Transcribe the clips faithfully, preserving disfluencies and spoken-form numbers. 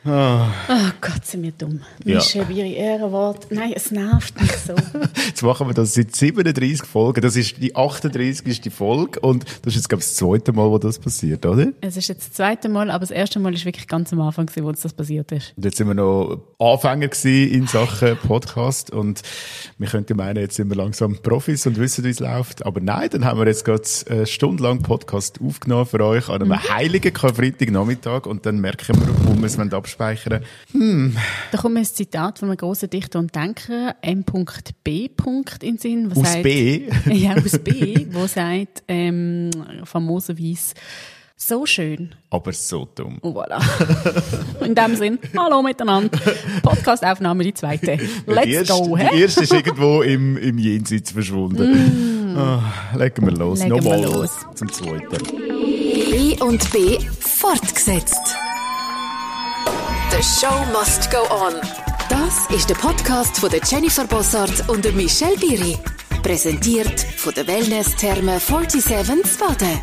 Oh. Oh Gott, sind wir dumm. Ja. Michel Biri, Ehrenwort. Nein, es nervt mich so. Jetzt machen wir das seit siebenunddreißig Folgen. Das ist die achtunddreißigste Folge und das ist jetzt, glaube ich, das zweite Mal, wo das passiert, oder? Es ist jetzt das zweite Mal, aber das erste Mal ist wirklich ganz am Anfang, wo uns das passiert ist. Und jetzt sind wir noch Anfänger gewesen in Sachen Podcast und wir könnten meinen, jetzt sind wir langsam Profis und wissen, wie es läuft. Aber nein, dann haben wir jetzt gerade eine Stunde lang Podcast aufgenommen für euch an einem mhm. heiligen Karfreitagnachmittag und dann merken wir, wo wir es abspeichern. Hm. Da kommt mir ein Zitat von einem grossen Dichter und Denker, M B. in den Sinn. Was aus sagt, B? Ja, aus B, wo sagt, ähm, famoserweise, so schön. Aber so dumm. Und voilà. In dem Sinn, hallo miteinander. Podcastaufnahme, die zweite. Let's die erste, go, hä? Die erste ist irgendwo im, im Jenseits verschwunden. Mm. Oh, legen wir los. Legen Nochmal wir los. Zum zweiten. B und B fortgesetzt. The show must go on. Das ist der Podcast von der Jennifer Bossart und der Michel Biri. Präsentiert von der Wellness-Therme siebenundvierzig Baden.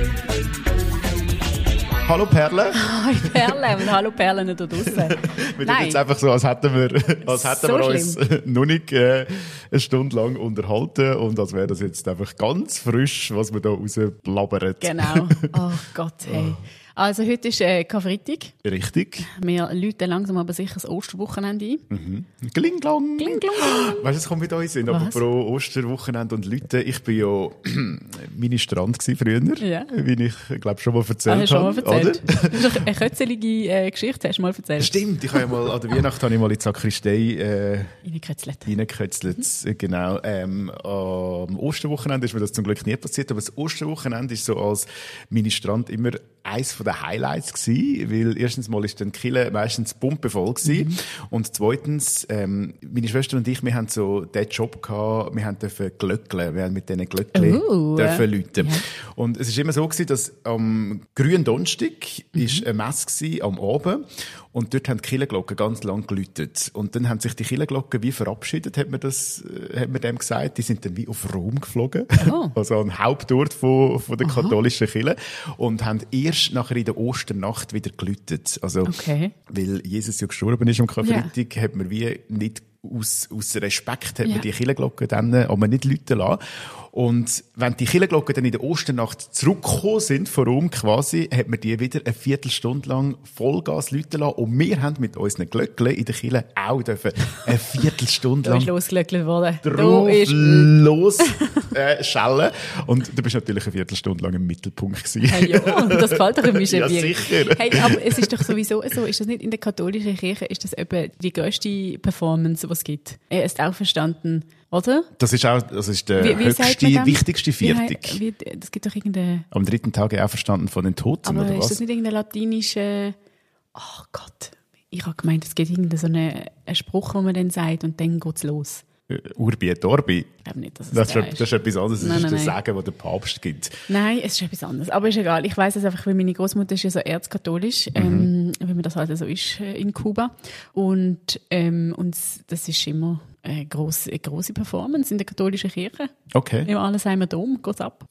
Hallo Perle. Hi Perle und hallo Perle da draussen. Wir tun jetzt einfach so, als hätten wir, als hätten so wir uns noch nicht äh, eine Stunde lang unterhalten und als wäre das jetzt einfach ganz frisch, was wir da rausblabbern. Genau. Oh Gott, hey. Also heute ist äh, Karfreitag. Richtig. Wir läuten langsam aber sicher das Osterwochenende ein. Mhm. Klinglong. Klinglong. Weißt du, es kommt mit uns in, aber pro Osterwochenende und Leute. Ich bin ja Ministrant gsi früher, ja. wie ich glaube schon mal erzählt ah, schon mal habe. Erzählt. Das ist doch eine kötzelige äh, Geschichte, hast du mal erzählt. Stimmt, ich habe ja mal an der Weihnacht habe ich mal in die Sakristei äh, reingekötzelt. Reingekötzelt, mhm. Genau. Ähm, am Osterwochenende ist mir das zum Glück nie passiert, aber das Osterwochenende ist so als Ministrant immer eins von den Highlights gsi, weil erstens mal ist dann die Kirche meistens pumpevoll gsi mhm. und zweitens, ähm, meine Schwester und ich, wir haben so den Job gehabt, wir haben dürfen glöckeln, wir haben mit diesen Glöckchen uh, dürfen läuten. Ja. Und es ist immer so gsi, dass am grünen Donnerstag mhm. ist eine Messe gsi am Abend und dort haben die Kirchenglocken ganz lang geläutet. Und dann haben sich die Kirchenglocken wie verabschiedet, hat man das, hat man dem gesagt. Die sind dann wie auf Rom geflogen. Oh. Also an den Hauptort von, von der Aha. katholischen Kirche. Und haben erst nachher in der Osternacht wieder geläutet. Also, okay. weil Jesus ja gestorben ist am Karfreitag, ja. hat man wie nicht aus, aus Respekt hat ja. man die Kirchenglocken dann aber nicht läuten lassen. Und wenn die Kirchenglocken dann in der Osternacht zurückgekommen sind, von Rom quasi, hat man die wieder eine Viertelstunde lang Vollgas läuten lassen. Und wir haben mit unseren Glöckchen in der Kirche auch dürfen eine Viertelstunde lang da ist losgelöckelt worden. drauf ist los äh, schellen. Und du bist natürlich eine Viertelstunde lang im Mittelpunkt gewesen. Hey, ja, das gefällt doch ein bisschen. Ja, sicher. Hey, aber es ist doch sowieso so, ist das nicht in der katholischen Kirche, ist das eben die grösste Performance, die es gibt? Er ist auch verstanden. Oder? Das ist auch, das ist der wie, wie höchste, wichtigste Viertag. Wie, wie, das gibt doch irgendeine... Am dritten Tag auch verstanden von den Toten, aber oder was? ist das nicht irgendeine latinische... Ach Gott, ich habe gemeint, es gibt irgendeinen so einen, einen Spruch, den man dann sagt und dann geht's los. Urbi et Orbi. Ich glaube nicht, dass es das, das ist, das ist etwas anderes. Das nein, ist nein, das nein. Sagen, das der Papst gibt. Nein, es ist etwas anderes. Aber ist egal. Ich weiss es einfach, weil meine Großmutter ist ja so erzkatholisch, mhm. ähm, wie man das halt so ist äh, in Kuba. Und, ähm, und das ist immer eine grosse, eine grosse Performance in der katholischen Kirche. Okay. Im Allesheimer Dom geht's ab.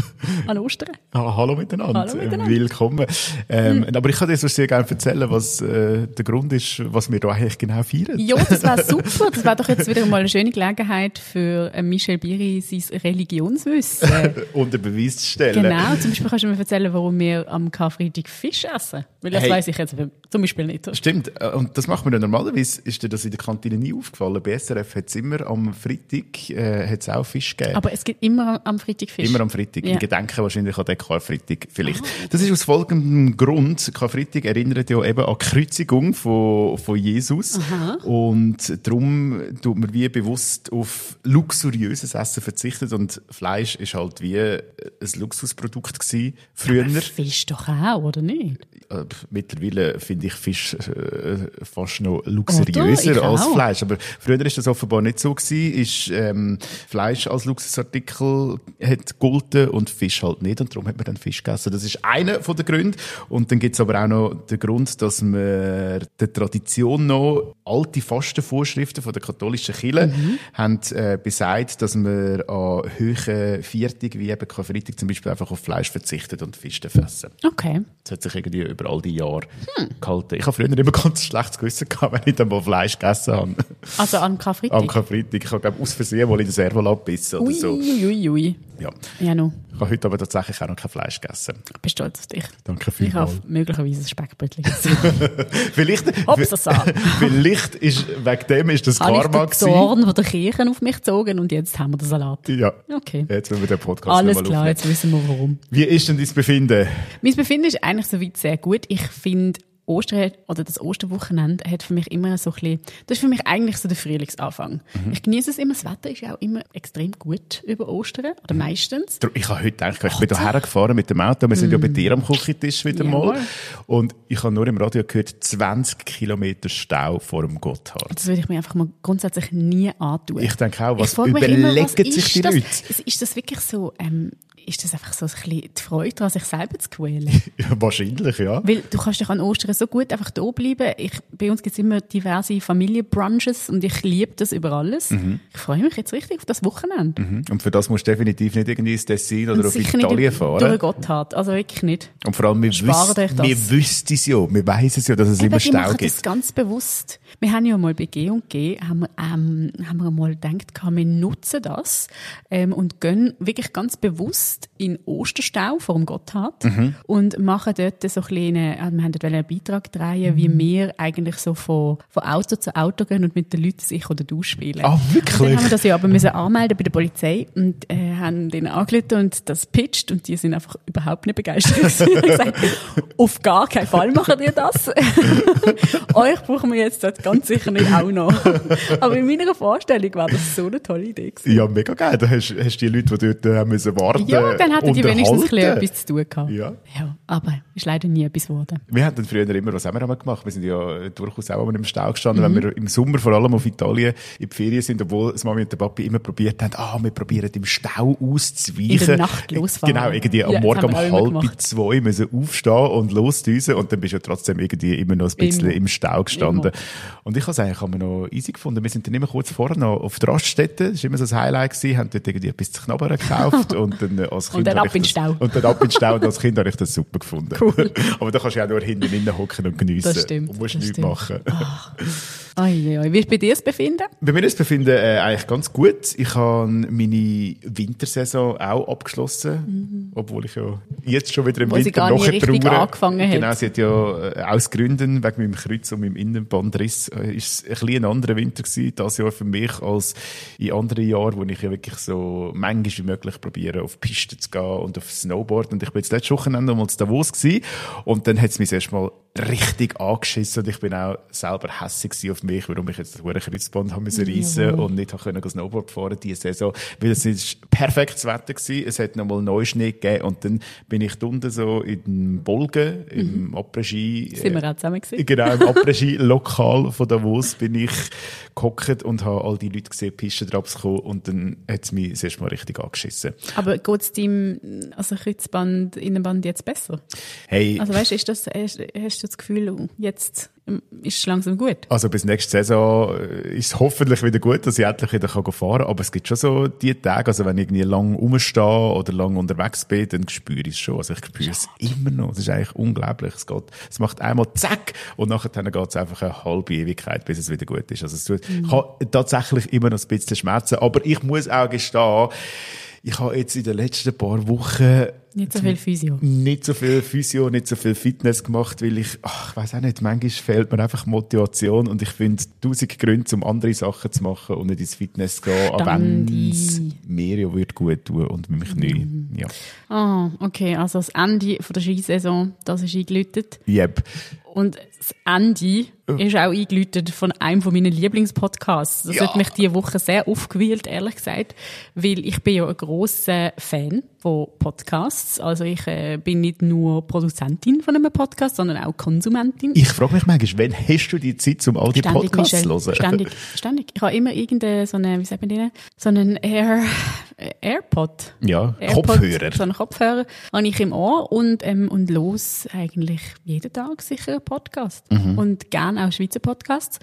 An Ostern. Ah, hallo miteinander. Hallo miteinander. Willkommen. Ähm, mhm. Aber ich kann dir so sehr gerne erzählen, was äh, der Grund ist, was wir da eigentlich genau feiern. Ja, das wäre super. Das wäre doch jetzt wieder mal eine schöne Gelegenheit für Michel Biri, sein Religionswissen unter Beweis zu stellen. Genau. Zum Beispiel kannst du mir erzählen, warum wir am Karfreitag Fisch essen. Weil das hey. weiss ich jetzt zum Beispiel nicht. Stimmt. Und das macht man ja normalerweise. Ist dir das in der Kantine nie aufgefallen? Bei S R F hat es immer am Freitag äh, hat's auch Fisch gegeben. Aber es gibt immer am Freitag Fisch? Immer am Freitag. Ja. In Gedenken wahrscheinlich an den Karfreitag vielleicht. Aha. Das ist aus folgendem Grund. Karfreitag erinnert ja eben an die Kreuzigung von, von Jesus. Aha. Und darum tut man wie bewusst auf luxuriöses Essen verzichtet. Und Fleisch ist halt wie ein Luxusprodukt gewesen früher. Aber Fisch doch auch, oder nicht? Mittlerweile finde ich Fisch äh, fast noch luxuriöser als auch. Fleisch. Aber früher ist das offenbar nicht so gewesen. Ist, ähm, Fleisch als Luxusartikel hat gegolten und Fisch halt nicht. Und darum hat man dann Fisch gegessen. Das ist einer von den Gründen. Und dann gibt es aber auch noch den Grund, dass man der Tradition noch alte Fastenvorschriften von der katholischen Kirche mhm. haben äh, besagt, dass man an höheren Viertag, wie eben Karfreitag zum Beispiel, einfach auf Fleisch verzichtet und Fisch essen. Okay. Das hat sich irgendwie über über all die Jahre hm. gehalten. Ich habe früher immer ganz schlechtes Gewissen gehabt, wenn ich dann mal Fleisch gegessen habe. Also am Karfreitag? Am Karfreitag. Ich habe, glaube aus Versehen mal in den Servolat gebissen oder ui, so. Ui, ui, ui. Ja. Ja, no. Ich habe heute aber tatsächlich auch noch kein Fleisch gegessen. Ich bin stolz auf dich. Danke vielmals. Ich habe möglicherweise ein Speckbrötchen gegessen. vielleicht, vielleicht ist, wegen dem ist das Karma gewesen. Habe ich den Zorn von der Kirche auf mich gezogen und jetzt haben wir den Salat. Ja. Okay. Jetzt wollen wir den Podcast Alles mal klar, aufnehmen. jetzt wissen wir warum. Wie ist denn dein Befinden? Mein Befinden ist eigentlich soweit sehr gut. Ich finde, Ostern oder das Osterwochenende hat für mich immer so ein bisschen, das ist für mich eigentlich so der Frühlingsanfang. Mhm. Ich genieße es immer, das Wetter ist ja auch immer extrem gut über Ostern, oder meistens. Ich habe heute gedacht, ich bin hierher gefahren mit dem Auto, wir sind mm. ja bei dir am Küchentisch wieder Jawohl. mal und ich habe nur im Radio gehört, zwanzig Kilometer Stau vor dem Gotthard. Das würde ich mir einfach mal grundsätzlich nie antun. Ich denke auch, was überlegen immer, was sich die das? Leute? Ist das wirklich so, ähm, ist das einfach so ein bisschen die Freude daran, sich selber zu quälen? Ja, wahrscheinlich, ja. Weil du kannst dich an Ostern so gut einfach da bleiben. Ich, bei uns gibt es immer diverse Familienbrunches und ich liebe das über alles. Mhm. Ich freue mich jetzt richtig auf das Wochenende. Mhm. Und für das musst du definitiv nicht irgendwie ins Tessin oder und auf Italien fahren. Durch Gotthard, also wirklich nicht. Und vor allem, wir, wüs- wir wüssten es ja, wir weiss es ja, dass es Eben, immer Stau machen gibt. Das ganz bewusst. Wir haben ja mal bei G und G, haben wir, ähm, haben wir mal gedacht, wir nutzen das ähm, und gehen wirklich ganz bewusst in Osterstau vor dem Gotthard mhm. und machen dort so kleine, wir haben dort einen Beitrag drehen, wie wir eigentlich so von, von Auto zu Auto gehen und mit den Leuten sich oder du spielen. Ah, wirklich? Und dann haben wir das ja aber müssen anmelden bei der Polizei und äh, haben denen angerufen und das pitcht und die sind einfach überhaupt nicht begeistert. gesagt, auf gar keinen Fall machen wir das. Euch brauchen wir jetzt dort ganz sicher nicht auch noch. Aber in meiner Vorstellung war das so eine tolle Idee gewesen. Ja, mega geil. Da hast, hast die Leute, die dort äh, müssen warten, ja, dann hatten die wenigstens ein bisschen etwas zu tun gehabt. Ja. Ja, aber ist leider nie etwas geworden. Wir haben dann früher immer, was haben wir einmal gemacht? Wir sind ja durchaus auch einmal im Stau gestanden, mhm. wenn wir im Sommer vor allem auf Italien in die Ferien sind, obwohl das Mami und der Papi immer probiert haben, ah, wir probieren im Stau auszuweichen. In der Nacht losfahren. Genau, irgendwie ja, am Morgen um halb zwei müssen aufstehen und losdüsen und dann bist du ja trotzdem irgendwie immer noch ein bisschen immer. im Stau gestanden. Immer. Und ich habe es eigentlich haben wir noch easy gefunden. Wir sind dann immer kurz vorher noch auf die Raststätte, das war immer so das Highlight gewesen, haben dort irgendwie etwas zu knabbern gekauft und dann als Kind und dann ab in den Stau. Und dann ab in den Stau und als Kind habe ich das super gefunden. Cool. Aber da kannst du ja auch nur hinten innen hocken und geniessen. Das stimmt. Und musst das nichts stimmt. machen. Oh. Oi, oi. Wie ist bei dir das Befinden? Bei mir das Befinden äh, eigentlich ganz gut. Ich habe meine Wintersaison auch abgeschlossen, mhm. obwohl ich ja jetzt schon wieder im Wo Winter sie gar noch nicht richtig angefangen hat. Genau, sie hat ja äh, aus Gründen, wegen meinem Kreuz und meinem Innenbandriss, äh, ist es ein bisschen ein anderer Winter gewesen, dieses Jahr für mich, als in anderen Jahren, wo ich ja wirklich so manchmal wie möglich probiere, auf Pisten zu gehen und auf Snowboard. Und ich bin jetzt letztes Wochenende mal in Davos gewesen und dann hat es mich erstmal richtig angeschissen und ich bin auch selber hässig auf mich, warum ich jetzt das hohe Kreuzband haben müssen reissen mhm. und nicht können Snowboard fahren diese Saison, weil es ist perfektes Wetter gewesen, es hat nochmal Neuschnee gegeben und dann bin ich unten so in den Bolgen, im mhm. Après-Ski. Sind wir auch zusammen gewesen? Genau, im Après-Ski-Lokal von Davos bin ich gehockt und habe all die Leute gesehen, Pistentraps kommen und dann hat es mich das erste Mal richtig angeschissen. Aber geht es deinem also Kreuzband, Innenband jetzt besser? Hey. Also weißt du, ist das, hast, hast du das Gefühl, jetzt ist es langsam gut? Also bis nächste Saison ist es hoffentlich wieder gut, dass ich endlich wieder fahren kann. Aber es gibt schon so die Tage, also wenn ich irgendwie lang rumstehe oder lang unterwegs bin, dann spüre ich es schon. Also ich spüre es ja. immer noch. Das ist eigentlich unglaublich. Es geht, es macht einmal zack und nachher geht es einfach eine halbe Ewigkeit, bis es wieder gut ist. Also es tut, mhm. ich habe tatsächlich immer noch ein bisschen Schmerzen. Aber ich muss auch gestehen, ich habe jetzt in den letzten paar Wochen nicht so viel Physio. Nicht so viel Physio, nicht so viel Fitness gemacht, weil ich, ach, ich weiss auch nicht, manchmal fehlt mir einfach Motivation und ich finde tausend Gründe, um andere Sachen zu machen und nicht ins Fitness zu gehen, aber wenn es mir ja würde gut tun und mich nicht. Mhm. Ja. Ah, okay, also das Ende von der Skisaison, das ist eingeläutet. Yep. Und das Ende ist auch eingeläutet von einem von meinen Lieblingspodcasts. Das ja. hat mich diese Woche sehr aufgewühlt, ehrlich gesagt, weil ich bin ja ein grosser Fan von Podcasts. Also ich äh, bin nicht nur Produzentin von einem Podcast, sondern auch Konsumentin. Ich frage mich manchmal, wann hast du die Zeit, um all die ständig, Podcasts Michelle, zu hören? Ständig, ständig. Ich habe immer irgendeine, so eine, wie sagt man denen, so einen Air, AirPod. Ja, AirPod, Kopfhörer. So einen Kopfhörer habe ich im Ohr und, ähm, und los eigentlich jeden Tag sicher einen Podcast. Mhm. Und gerne auch Schweizer Podcasts.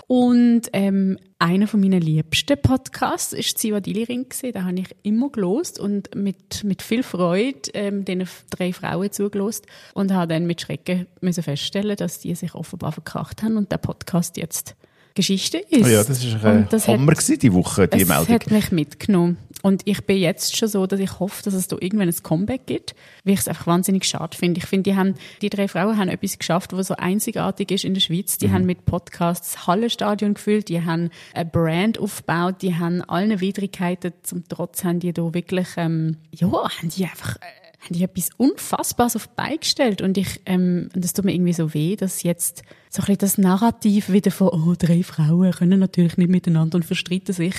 Und ähm, einer von meinen liebsten Podcasts war Zivadili Ring. Den habe ich immer gelost und mit, mit viel Freude ähm, den drei Frauen zugelost und habe dann mit Schrecken müssen feststellen, dass die sich offenbar verkracht haben und der Podcast jetzt Geschichte ist. Oh ja, das war ein das Hammer hat, die Woche, die es Meldung. Es hat mich mitgenommen. Und ich bin jetzt schon so, dass ich hoffe, dass es da irgendwann ein Comeback gibt, weil ich es einfach wahnsinnig schade finde. Ich finde, die haben, die drei Frauen haben etwas geschafft, was so einzigartig ist in der Schweiz. Die mhm. haben mit Podcasts Hallenstadion gefüllt, die haben eine Brand aufgebaut, die haben allen Widrigkeiten zum Trotz, haben die da wirklich, ähm, ja, haben die einfach, äh, haben die etwas Unfassbares auf die Beine gestellt. Und ich, ähm, und das tut mir irgendwie so weh, dass jetzt so ein bisschen das Narrativ wieder von, oh, drei Frauen können natürlich nicht miteinander und verstreiten sich,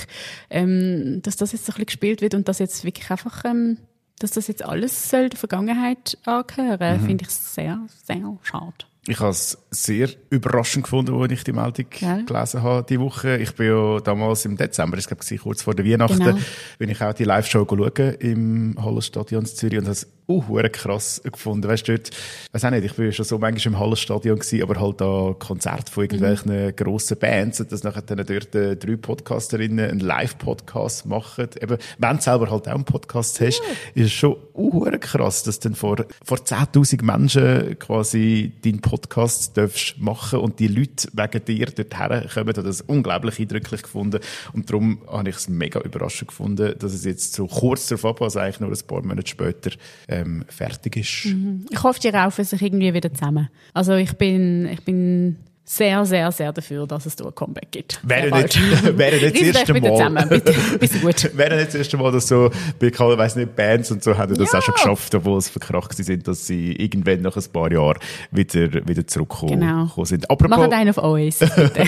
ähm, dass das jetzt so ein bisschen gespielt wird und dass jetzt wirklich einfach, ähm, dass das jetzt alles soll der Vergangenheit angehören, mhm. finde ich sehr, sehr schade. Ich habe es sehr überraschend gefunden, als ich die Meldung ja. gelesen habe diese Woche. Ich bin ja damals im Dezember, ich glaube, kurz vor der Weihnachten, genau. bin ich auch die Live-Show schauen im Hallenstadion in Zürich und habe es uh, krass gefunden. Weißt du, dort, weiss auch nicht, ich bin schon so manchmal im Hallenstadion gewesen, aber halt da Konzerte von irgendwelchen mhm. grossen Bands und dass nachher dann dort äh, drei Podcasterinnen einen Live-Podcast machen. Eben, wenn du selber halt auch einen Podcast hast, ja. ist es schon uh, krass, dass dann vor, vor zehntausend Menschen quasi deinen Podcast darfst machen und die Leute wegen dir dorthin kommen. Ich habe das unglaublich eindrücklich gefunden und darum habe ich es mega überraschend gefunden, dass es jetzt so kurz darauf, also eigentlich nur ein paar Monate später, ähm, fertig ist. Mhm. Ich hoffe, die raufen sich irgendwie wieder zusammen. Also ich bin, ich bin sehr, sehr, sehr dafür, dass es da ein Comeback gibt. Wäre nicht, wäre nicht das erste Mal. Zusammen, bitte, bitte gut. Wäre nicht das erste Mal, dass so, ich weiss nicht, Bands und so haben das ja. auch schon geschafft, obwohl es verkracht sind, dass sie irgendwann nach ein paar Jahren wieder, wieder zurückgekommen genau. sind. Apropos, machen einen auf Oasis, bitte.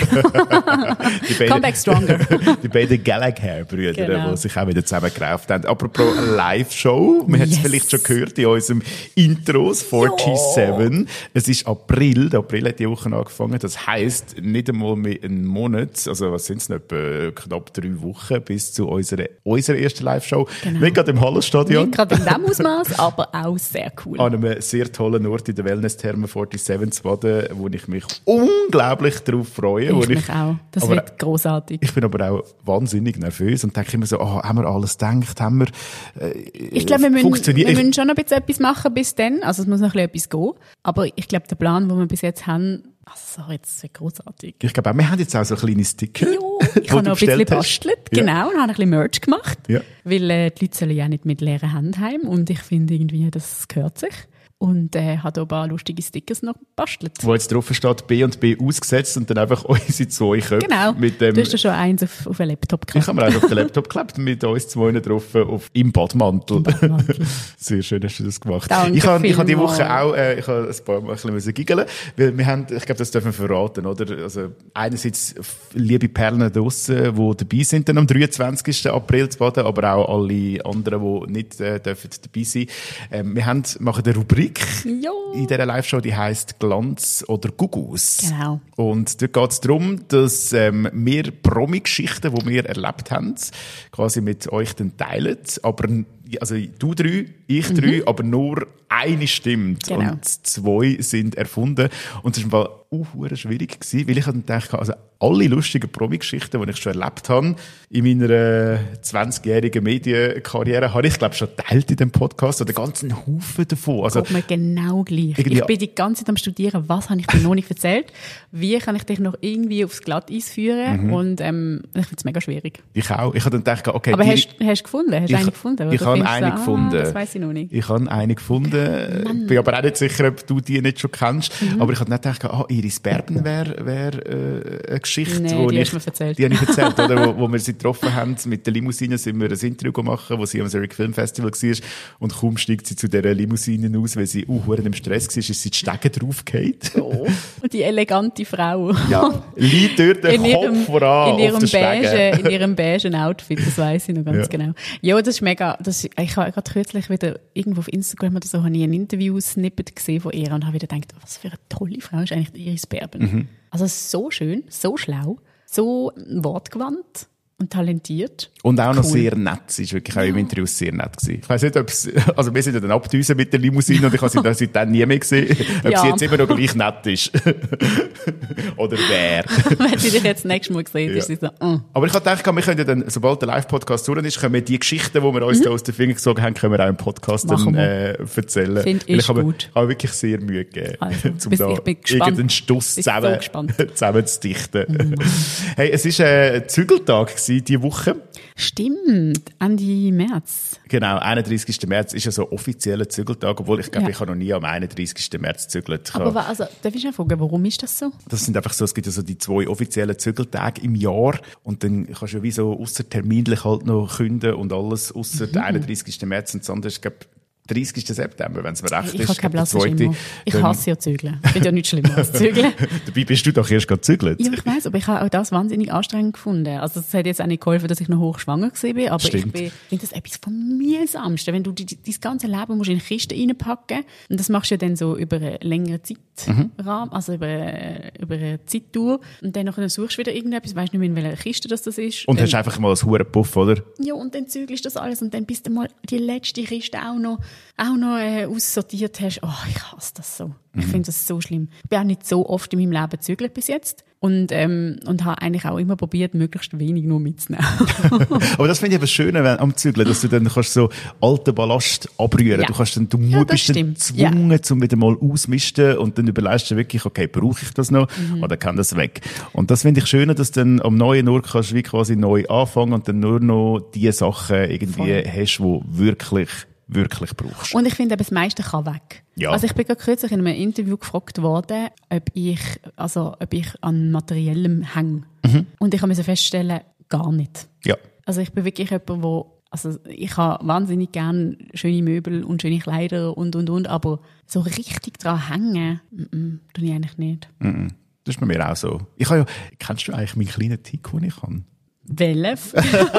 Comeback stronger. Die beiden Gallagher-Brüder, genau. die sich auch wieder zusammengerauft haben. Apropos Live-Show, man yes. hat es vielleicht schon gehört in unserem Intros, forty-seven. Es ist April, der April hat die Woche angefangen. Das heisst, nicht einmal mehr einen Monat, also was sind es noch, etwa knapp drei Wochen bis zu unserer, unserer ersten Live-Show. Genau. Nicht gerade im Hallenstadion. Nicht gerade in diesem Ausmaß, aber auch sehr cool. An einem sehr tollen Ort in der Wellness-Therme forty-seven zu baden, wo ich mich unglaublich darauf freue. Ich wo mich ich, auch. Das aber, wird grossartig. Ich bin aber auch wahnsinnig nervös und denke immer so, oh, haben wir alles gedacht, haben wir äh, Ich glaube, wir, müssen, wir müssen schon noch ein bisschen etwas machen bis dann, also es muss noch ein bisschen etwas gehen, aber ich glaube, der Plan, den wir bis jetzt haben, also sorry, das ist grossartig. Ich glaube auch, wir haben jetzt auch so kleine Sticker. Ja, ich habe noch ein bisschen gebastelt, ja. genau, und habe ein bisschen Merch gemacht, ja. weil äh, die Leute sollen ja nicht mit leeren Händen heim und ich finde irgendwie, das gehört sich. Und äh, hat auch ein paar lustige Stickers noch gebastelt. Wo jetzt drauf steht, B und B ausgesetzt und dann einfach unsere zwei Köpfe. Genau, mit dem, du hast ja schon eins auf, auf einen Laptop geklebt. Ich habe mir eins auf den Laptop geklebt, mit uns zwei drauf auf, im Badmantel. Im Badmantel. Sehr schön hast du das gemacht. Danke, ich habe ich hab die Woche mal. auch äh, ich habe ein paar Mal ein bisschen giggeln, weil wir haben, ich glaube, das dürfen wir verraten, oder? Also einerseits liebe Perlen draussen, die dabei sind dann am dreiundzwanzigsten April zu baden, aber auch alle anderen, die nicht äh, dürfen dabei sein. Ähm, wir haben, machen eine Rubrik. Jo. In dieser Live-Show, die heisst Glanz oder Gugus. Genau. Und dort geht es darum, dass ähm, wir Promi-Geschichten, die wir erlebt haben, quasi mit euch dann teilen. Aber, also du drei, ich drei, mhm. aber nur eine stimmt. Genau. Und zwei sind erfunden. Und das war im Fall uh, schwierig gewesen, weil ich dann dachte, also alle lustigen Promi-Geschichten, die ich schon erlebt habe, in meiner zwanzigjährigen Medienkarriere, habe ich, glaube ich, schon geteilt in dem Podcast, oder ganzen Haufen davon. Also, Kommt mir genau gleich. Ich bin die ganze Zeit am Studieren, was habe ich dir noch nicht erzählt, wie kann ich dich noch irgendwie aufs Glatteis führen, mhm. und ähm, ich finde es mega schwierig. Ich auch. Ich habe dann gedacht, okay. Aber die, hast du gefunden? Hast du eine gefunden? Ich habe eine so, gefunden. Ah, das weiss ich noch nicht. Ich habe eine gefunden. Ich bin aber auch nicht sicher, ob du die nicht schon kennst. Mhm. Aber ich habe nicht gedacht, ah, Iris Berben wäre wär, äh, eine Geschichte, nee, wo die ich, hast du mir erzählt. Die habe ich erzählt, oder? Wo, wo wir sie getroffen haben. Mit der Limousine sind wir ein Interview gemacht, wo sie am Zurich Film Festival war. Und kaum steigt sie zu dieser Limousine aus, weil sie uh, im Stress war, ist sie die Stege draufgefallen. Oh. Und die elegante Frau. Ja, liegt dort den Kopf ihrem, voran in ihrem auf der beige, in ihrem beigen Outfit, das weiss ich noch ganz ja. genau. Ja, das ist mega, das ist, ich habe gerade kürzlich wieder irgendwo auf Instagram oder so, habe ich ein Interview-Snippet gesehen von ihr und habe wieder gedacht, was für eine tolle Frau ist eigentlich die Iris Berben. Mhm. Also so schön, so schlau, so wortgewandt. und talentiert. Und auch cool. noch sehr nett. Sie ist wirklich auch ja. im Interview sehr nett gewesen. Ich weiss nicht, ob es, also wir sind ja dann abgedüsen mit der Limousine und ich habe sie dann seitdem nie mehr gesehen, ob ja. sie jetzt immer noch gleich nett ist. Oder wer. Wenn sie dich jetzt das nächste Mal gesehen ja. ist sie so, mm. Aber ich habe gedacht, wir können ja dann, sobald der Live-Podcast durch ist, können wir die Geschichten, die wir uns mhm. da aus den Fingern gesogen haben, können wir auch im Podcast dann, äh, erzählen. Finde ich, ich habe, gut. Ich habe wirklich sehr Mühe gegeben, also, um bis, da ich bin gespannt. irgendeinen Stuss zusammen, so zusammenzudichten. Mhm. Hey, es war ein Zügeltag diese Woche. Stimmt, Ende März. Genau, einunddreißigsten März ist ja so offizieller Zügeltag, obwohl ich glaube, ja. ich habe noch nie am einunddreißigsten März gezügelt. Aber wa- also, darf ich schon fragen, warum ist das so? Das sind einfach so, es gibt ja so die zwei offiziellen Zügeltage im Jahr und dann kannst du ja wie so ausser terminlich halt noch künden und alles, ausser mhm. den einunddreißigsten März und das andere ist, glaube dreißigsten September, wenn es mir recht ich ist. Ich habe kein blasses Schimmer. Ich hasse ja Zügeln. Ich finde ja nichts schlimmer als Zügeln. Dabei bist du doch erst gerade gezügelt. Ja, ich weiss, aber ich habe auch das wahnsinnig anstrengend gefunden. Also es hat jetzt auch nicht geholfen, dass ich noch hochschwanger war, aber Stimmt. ich finde das etwas vom mühsamsten, wenn du dein ganze Leben musst in eine Kiste reinpacken und das machst du ja dann so über einen längeren Zeitrahmen, mhm. also über, über eine Zeittour und dann nachher suchst du wieder irgendetwas, weißt nicht mehr, in welcher Kiste das, das ist. Und dann hast du einfach mal einen hohen Puff, oder? Ja, und dann zügelst du das alles und dann bist du mal die letzte Kiste auch noch auch noch äh, aussortiert hast. Oh, ich hasse das so. Ich mhm. finde das so schlimm. Ich bin auch nicht so oft in meinem Leben gezügelt bis jetzt und, ähm, und habe eigentlich auch immer probiert, möglichst wenig nur mitzunehmen. Aber das finde ich aber schön wenn, am Zügeln, dass du dann kannst so alten Ballast abrühren. Ja. Du kannst dann, du ja, bist dann gezwungen, ja. zum wieder mal ausmisten und dann überlegst du wirklich, okay, brauche ich das noch mhm. oder kann das weg? Und das finde ich schön, dass du dann am neuen Ort kannst wie quasi neu anfangen und dann nur noch die Sachen irgendwie Voll. hast, die wirklich wirklich brauchst. Und ich finde, das meiste kann weg. Ja. Also ich bin gerade kürzlich in einem Interview gefragt worden, ob ich, also, ob ich an Materiellem hänge. Mhm. Und ich musste feststellen, gar nicht. Ja. Also ich bin wirklich jemand, wo, also ich habe wahnsinnig gerne schöne Möbel und schöne Kleider und, und, und, aber so richtig dran hängen, mm, tue ich eigentlich nicht. Mm, das ist bei mir auch so. Ich habe ja, kennst du eigentlich meinen kleinen Tick, den ich habe? Welf?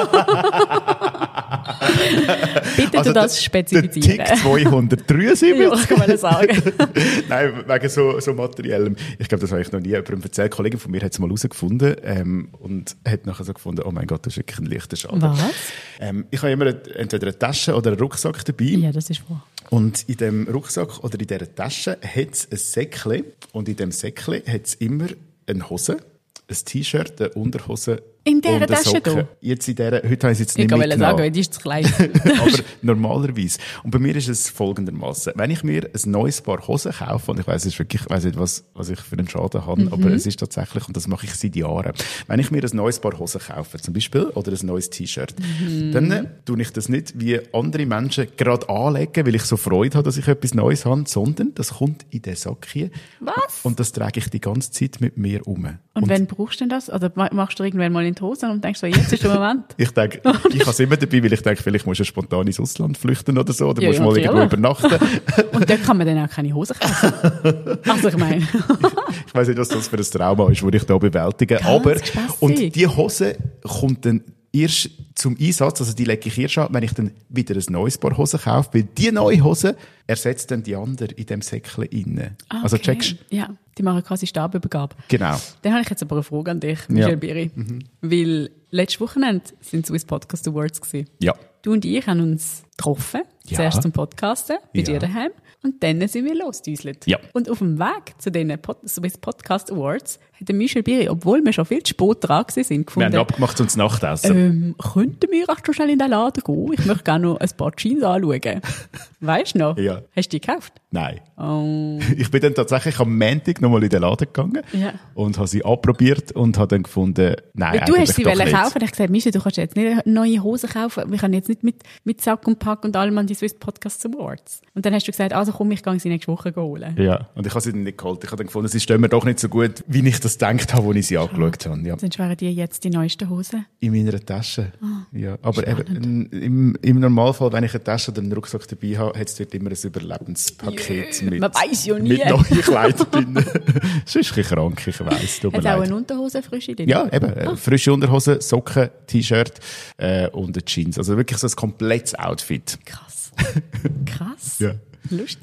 Bitte also du das spezifizieren. Der Tick zweihundertdreiundsiebzig. Ja, kann man das sagen. Nein, wegen so, so materiellem. Ich glaube, das habe ich noch nie jemandem erzählt. Eine Kollegin von mir hat es mal herausgefunden ähm, und hat nachher so gefunden, oh mein Gott, das ist wirklich ein leichter Schaden. Was? Ähm, ich habe immer eine, entweder eine Tasche oder einen Rucksack dabei. Ja, das ist wahr. Und in dem Rucksack oder in dieser Tasche hat es ein Säckchen und in dem Säckchen hat es immer eine Hose, ein T-Shirt, eine Unterhose in dieser Tasche da? Jetzt in dieser, heute habe ich es jetzt nicht ich mitgenommen. Ich wollte sagen, die ist zu klein. Aber normalerweise. Und bei mir ist es folgendermaßen: Wenn ich mir ein neues Paar Hosen kaufe, und ich weiss, es ist wirklich, ich weiss nicht, was, was ich für einen Schaden habe, mhm. aber es ist tatsächlich, und das mache ich seit Jahren. Wenn ich mir ein neues Paar Hosen kaufe, zum Beispiel, oder ein neues T-Shirt, mhm. dann äh, tue ich das nicht wie andere Menschen gerade anlegen, weil ich so Freude habe, dass ich etwas Neues habe, sondern das kommt in den Sack hier. Was? Und das trage ich die ganze Zeit mit mir um. Und, und wann brauchst du denn das? Also machst du irgendwann mal in die Hose und denkst so, jetzt ist der Moment? Ich denke, ich habe es immer dabei, weil ich denke, vielleicht musst du spontan ins Ausland flüchten oder so, oder ja, musst ja, mal irgendwo übernachten. Und dort kann man dann auch keine Hose kaufen. Also ich meine. ich ich weiss nicht, was das für ein Trauma ist, das ich da bewältige. Ganz aber, spassig. und die Hose kommt dann erst zum Einsatz, also die lege ich erst an, wenn ich dann wieder ein neues Paar Hosen kaufe, weil die neue Hose ersetzt dann die andere in dem Säckchen innen. Okay. Also checkst du? Ja, die machen quasi Stabübergabe. Genau. Dann habe ich jetzt aber eine Frage an dich, Michel ja. Biri. Mhm. Weil letztes Wochenende sind Swiss Podcast Awards gewesen. Ja. Du und ich haben uns getroffen, ja. zuerst zum Podcasten, bei ja. dir daheim. Und dann sind wir losgedüselt. Ja. Und auf dem Weg zu den Pod- Swiss Podcast Awards hat der Michel Biri, obwohl wir schon viel zu spät dran sind, gefunden, wir haben abgemacht uns Nachtessen. Ähm, könnten wir auch schon schnell in den Laden gehen? Ich möchte gerne noch ein paar Jeans anschauen. Weißt du noch? Ja. Hast du die gekauft? Nein. Oh. Ich bin dann tatsächlich am Montag nochmal in den Laden gegangen ja. und habe sie anprobiert und habe dann gefunden, nein, du hast sie doch wollen nicht. kaufen. Ich habe gesagt, Michel, du kannst jetzt nicht eine neue Hose kaufen. Wir können jetzt nicht mit, mit Sack und Pack und allem an die Swiss Podcast Awards. Und dann hast du gesagt, also komm, ich gehe sie nächste Woche holen. Ja, und ich habe sie dann nicht geholt. Ich habe dann gefunden, sie stehen mir doch nicht so gut, wie ich das gedacht habe, als ich sie angeschaut habe. Ja. Sonst wären die jetzt die neuesten Hosen? In meiner Tasche. Ah, ja, aber eben, im, im Normalfall, wenn ich eine Tasche oder einen Rucksack dabei habe, hat es dort immer ein Überlebenspaket yeah, mit, man weiss ja nie. mit neuen Kleidern drin. Das ist ein bisschen krank, ich weiss. Hat es auch eine Unterhose frische drin? Ja, eben. Ah. Frische Unterhose, Socken, T-Shirt äh, und eine Jeans. Also wirklich so ein komplettes Outfit. Krass. Krass. Ja. Lustig.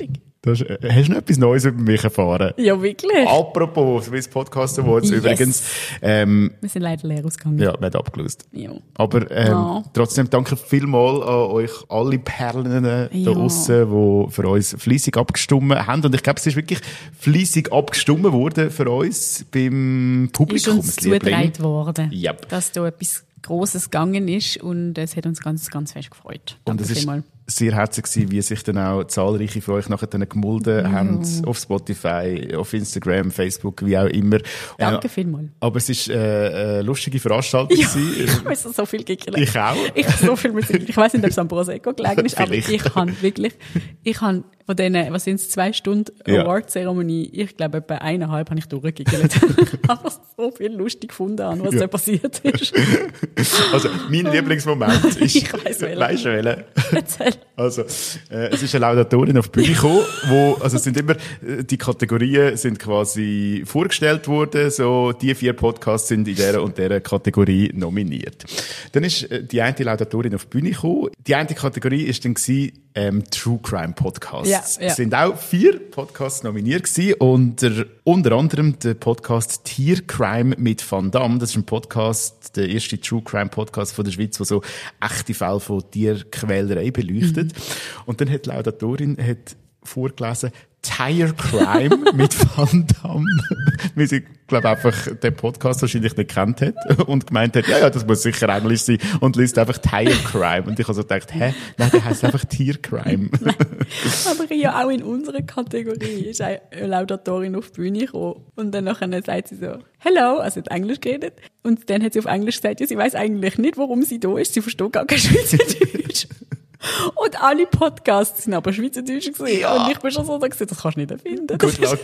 Das, äh, hast du noch etwas Neues über mich erfahren? Ja, wirklich. Apropos Swiss Podcast Awards Yes. übrigens. Ähm, Wir sind leider leer ausgegangen. ja, wir haben abgelöst. Ja. Aber ähm, Ja. trotzdem danke vielmals an euch alle Perlen da Ja. draussen, die für uns fleissig abgestimmt haben. Und ich glaube, es ist wirklich fleissig abgestimmt worden für uns beim Ist Publikum. uns zugetragen worden, Yep. dass da etwas Grosses gegangen ist und es hat uns ganz, ganz fest gefreut. Und Danke es ist vielmals. sehr herzlich gewesen, wie sich dann auch zahlreiche von euch nachher dann gemulden haben, auf Spotify, auf Instagram, Facebook, wie auch immer. Danke Äh, vielmals. aber es ist äh, eine lustige Veranstaltung Ja, gewesen. ich muss so viel giggelt. Ich auch. Ich habe so viel Musik. Ich weiss nicht, ob es am Prosecco gelegen ist, aber Vielleicht. ich habe wirklich, ich habe von diesen, was sind es, zwei Stunden Ja. Award-Zeremonie, ich glaube, etwa eineinhalb habe ich durchgegiggelt. Aber so viel lustig gefunden an, was Ja. da passiert ist. Also, mein Lieblingsmoment ist, Ich weiss welchen. weisst du welchen? Erzähl. Also, äh, es ist eine Laudatorin auf die Bühne gekommen, wo, also es sind immer, äh, die Kategorien sind quasi vorgestellt worden, so, die vier Podcasts sind in dieser und dieser Kategorie nominiert. Dann ist äh, die eine Laudatorin auf die Bühne gekommen. Die eine Kategorie ist dann gewesen, ähm, True Crime Podcasts. Ja, ja. Es sind auch vier Podcasts nominiert gewesen, unter, unter anderem der Podcast Tier Crime mit Van Damme. Das ist ein Podcast, der erste True Crime Podcast von der Schweiz, der so echte Fälle von Tierquälerei beleuchtet. Mhm. Und dann hat die Laudatorin hat vorgelesen, Tire Crime mit Van Damme. Weil sie, glaube einfach den Podcast wahrscheinlich nicht kennt hat und gemeint hat, ja, ja, das muss sicher Englisch sein und liest einfach Tire Crime. Und ich habe so gedacht, hä? Nein, der heisst einfach Tier Crime. Aber ja, auch in unserer Kategorie ist eine Laudatorin auf die Bühne gekommen. Und dann nachher sagt sie so, hello, also hat Englisch geredet. Und dann hat sie auf Englisch gesagt, ja, sie weiß eigentlich nicht, warum sie da ist. Sie versteht gar kein Schweizerdeutsch. Und alle Podcasts sind aber Schweizerdeutsch gewesen. Ja. Und ich bin schon so da gewesen, das kannst du nicht erfinden. Good luck.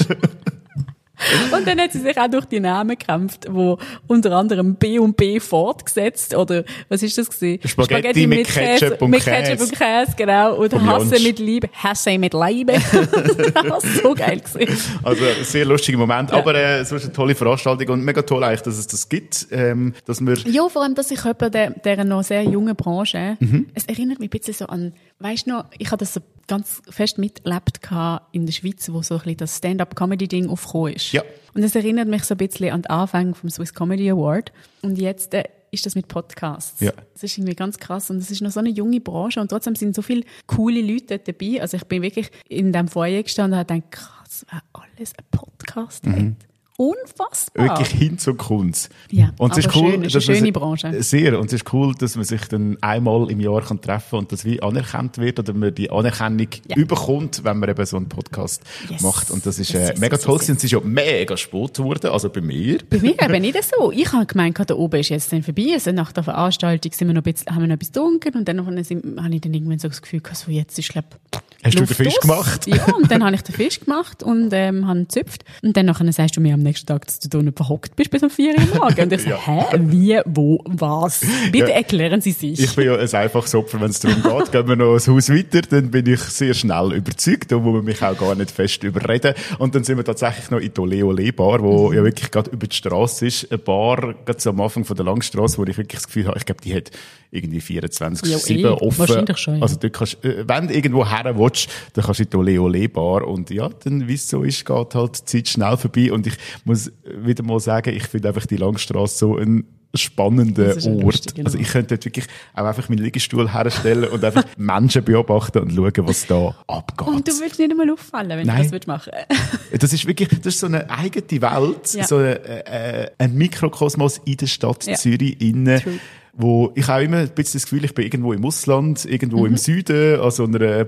Und dann hat sie sich auch durch die Namen gekämpft, wo unter anderem B und B fortgesetzt, oder was ist das gewesen? Spaghetti mit Ketchup und mit Käse. Ketchup und Käse, genau. Und Vom Hasse Jansch. mit Liebe, Hasse mit Liebe. Das war so geil gewesen. Also, ein sehr lustiger Moment. Ja. Aber, äh, es war eine tolle Veranstaltung und mega toll eigentlich, dass es das gibt, ähm, dass wir, Ja, vor allem, dass ich jemand der, der noch sehr jungen Branche, Mhm. es erinnert mich ein bisschen so an, weisst du noch, ich habe das so ganz fest miterlebt in der Schweiz, wo so ein bisschen das Stand-up-Comedy-Ding aufgekommen ist. Ja. Und es erinnert mich so ein bisschen an den Anfang vom Swiss Comedy Award. Und jetzt äh, ist das mit Podcasts. Ja. Das ist irgendwie ganz krass. Und es ist noch so eine junge Branche und trotzdem sind so viele coole Leute dort dabei. Also ich bin wirklich in diesem Foyer gestanden und habe gedacht, krass, wer alles ein Podcast Mhm. hat. Unfassbar. wirklich hin zur Kunst. Ja, und es aber ist cool, schön, ist dass eine man schöne sich- Branche. Sehr. Und es ist cool, dass man sich dann einmal im Jahr kann treffen und das wie anerkannt wird oder man die Anerkennung Ja. überkommt, wenn man eben so einen Podcast Yes. macht. Und das ist Yes, äh, yes, mega yes, toll yes, gewesen. Und es ist ja mega spät geworden, also bei mir. Bei mir eben nicht so. Ich habe gemeint, da oben ist jetzt dann vorbei. Also nach der Veranstaltung sind wir noch ein bisschen, haben wir noch etwas getrunken und dann nachher sind, habe ich dann irgendwann so das Gefühl gehabt, so jetzt ist, glaube Hast du Luft den Fisch aus. gemacht? Ja, und dann habe ich den Fisch gemacht und ähm, habe ihn gezüpft. Und dann nachher sagst du mir am nächsten Tag, dass du da nicht verhockt bist bis um vier Uhr am Morgen. Und ich so, Ja. hä, wie, wo, was? Bitte Ja. erklären Sie sich. Ich bin ja ein einfaches Opfer, wenn es darum geht. Gehen wir noch ein Haus weiter, dann bin ich sehr schnell überzeugt. Da muss man mich auch gar nicht fest überreden. Und dann sind wir tatsächlich noch in die Ole Ole Bar, wo Mhm. ja wirklich gerade über die Straße ist. Eine Bar, gerade so am Anfang von der Langstrasse, wo ich wirklich das Gefühl habe, ich glaube, die hat irgendwie vierundzwanzig sieben Ja, eh. offen. Wahrscheinlich schon, ja. Also dort kannst, äh, wenn du irgendwo her willst, dann kannst du in die Ole Ole Bar. Und ja, dann, wie es so ist, geht halt die Zeit schnell vorbei. Und ich muss wieder mal sagen, ich finde einfach die Langstrasse so ein spannender Das ist ein Ort. lustiger Also Ort. ich könnte dort wirklich auch einfach meinen Liegestuhl herstellen und einfach Menschen beobachten und schauen, was da abgeht. und du würdest nicht einmal auffallen, wenn Nein. du das würdest machen. Das ist wirklich, das ist so eine eigene Welt, Ja. so ein, äh, ein Mikrokosmos in der Stadt Ja. Zürich innen, True. wo ich auch immer ein bisschen das Gefühl, ich bin irgendwo im Ausland, irgendwo Mhm. im Süden, an so einer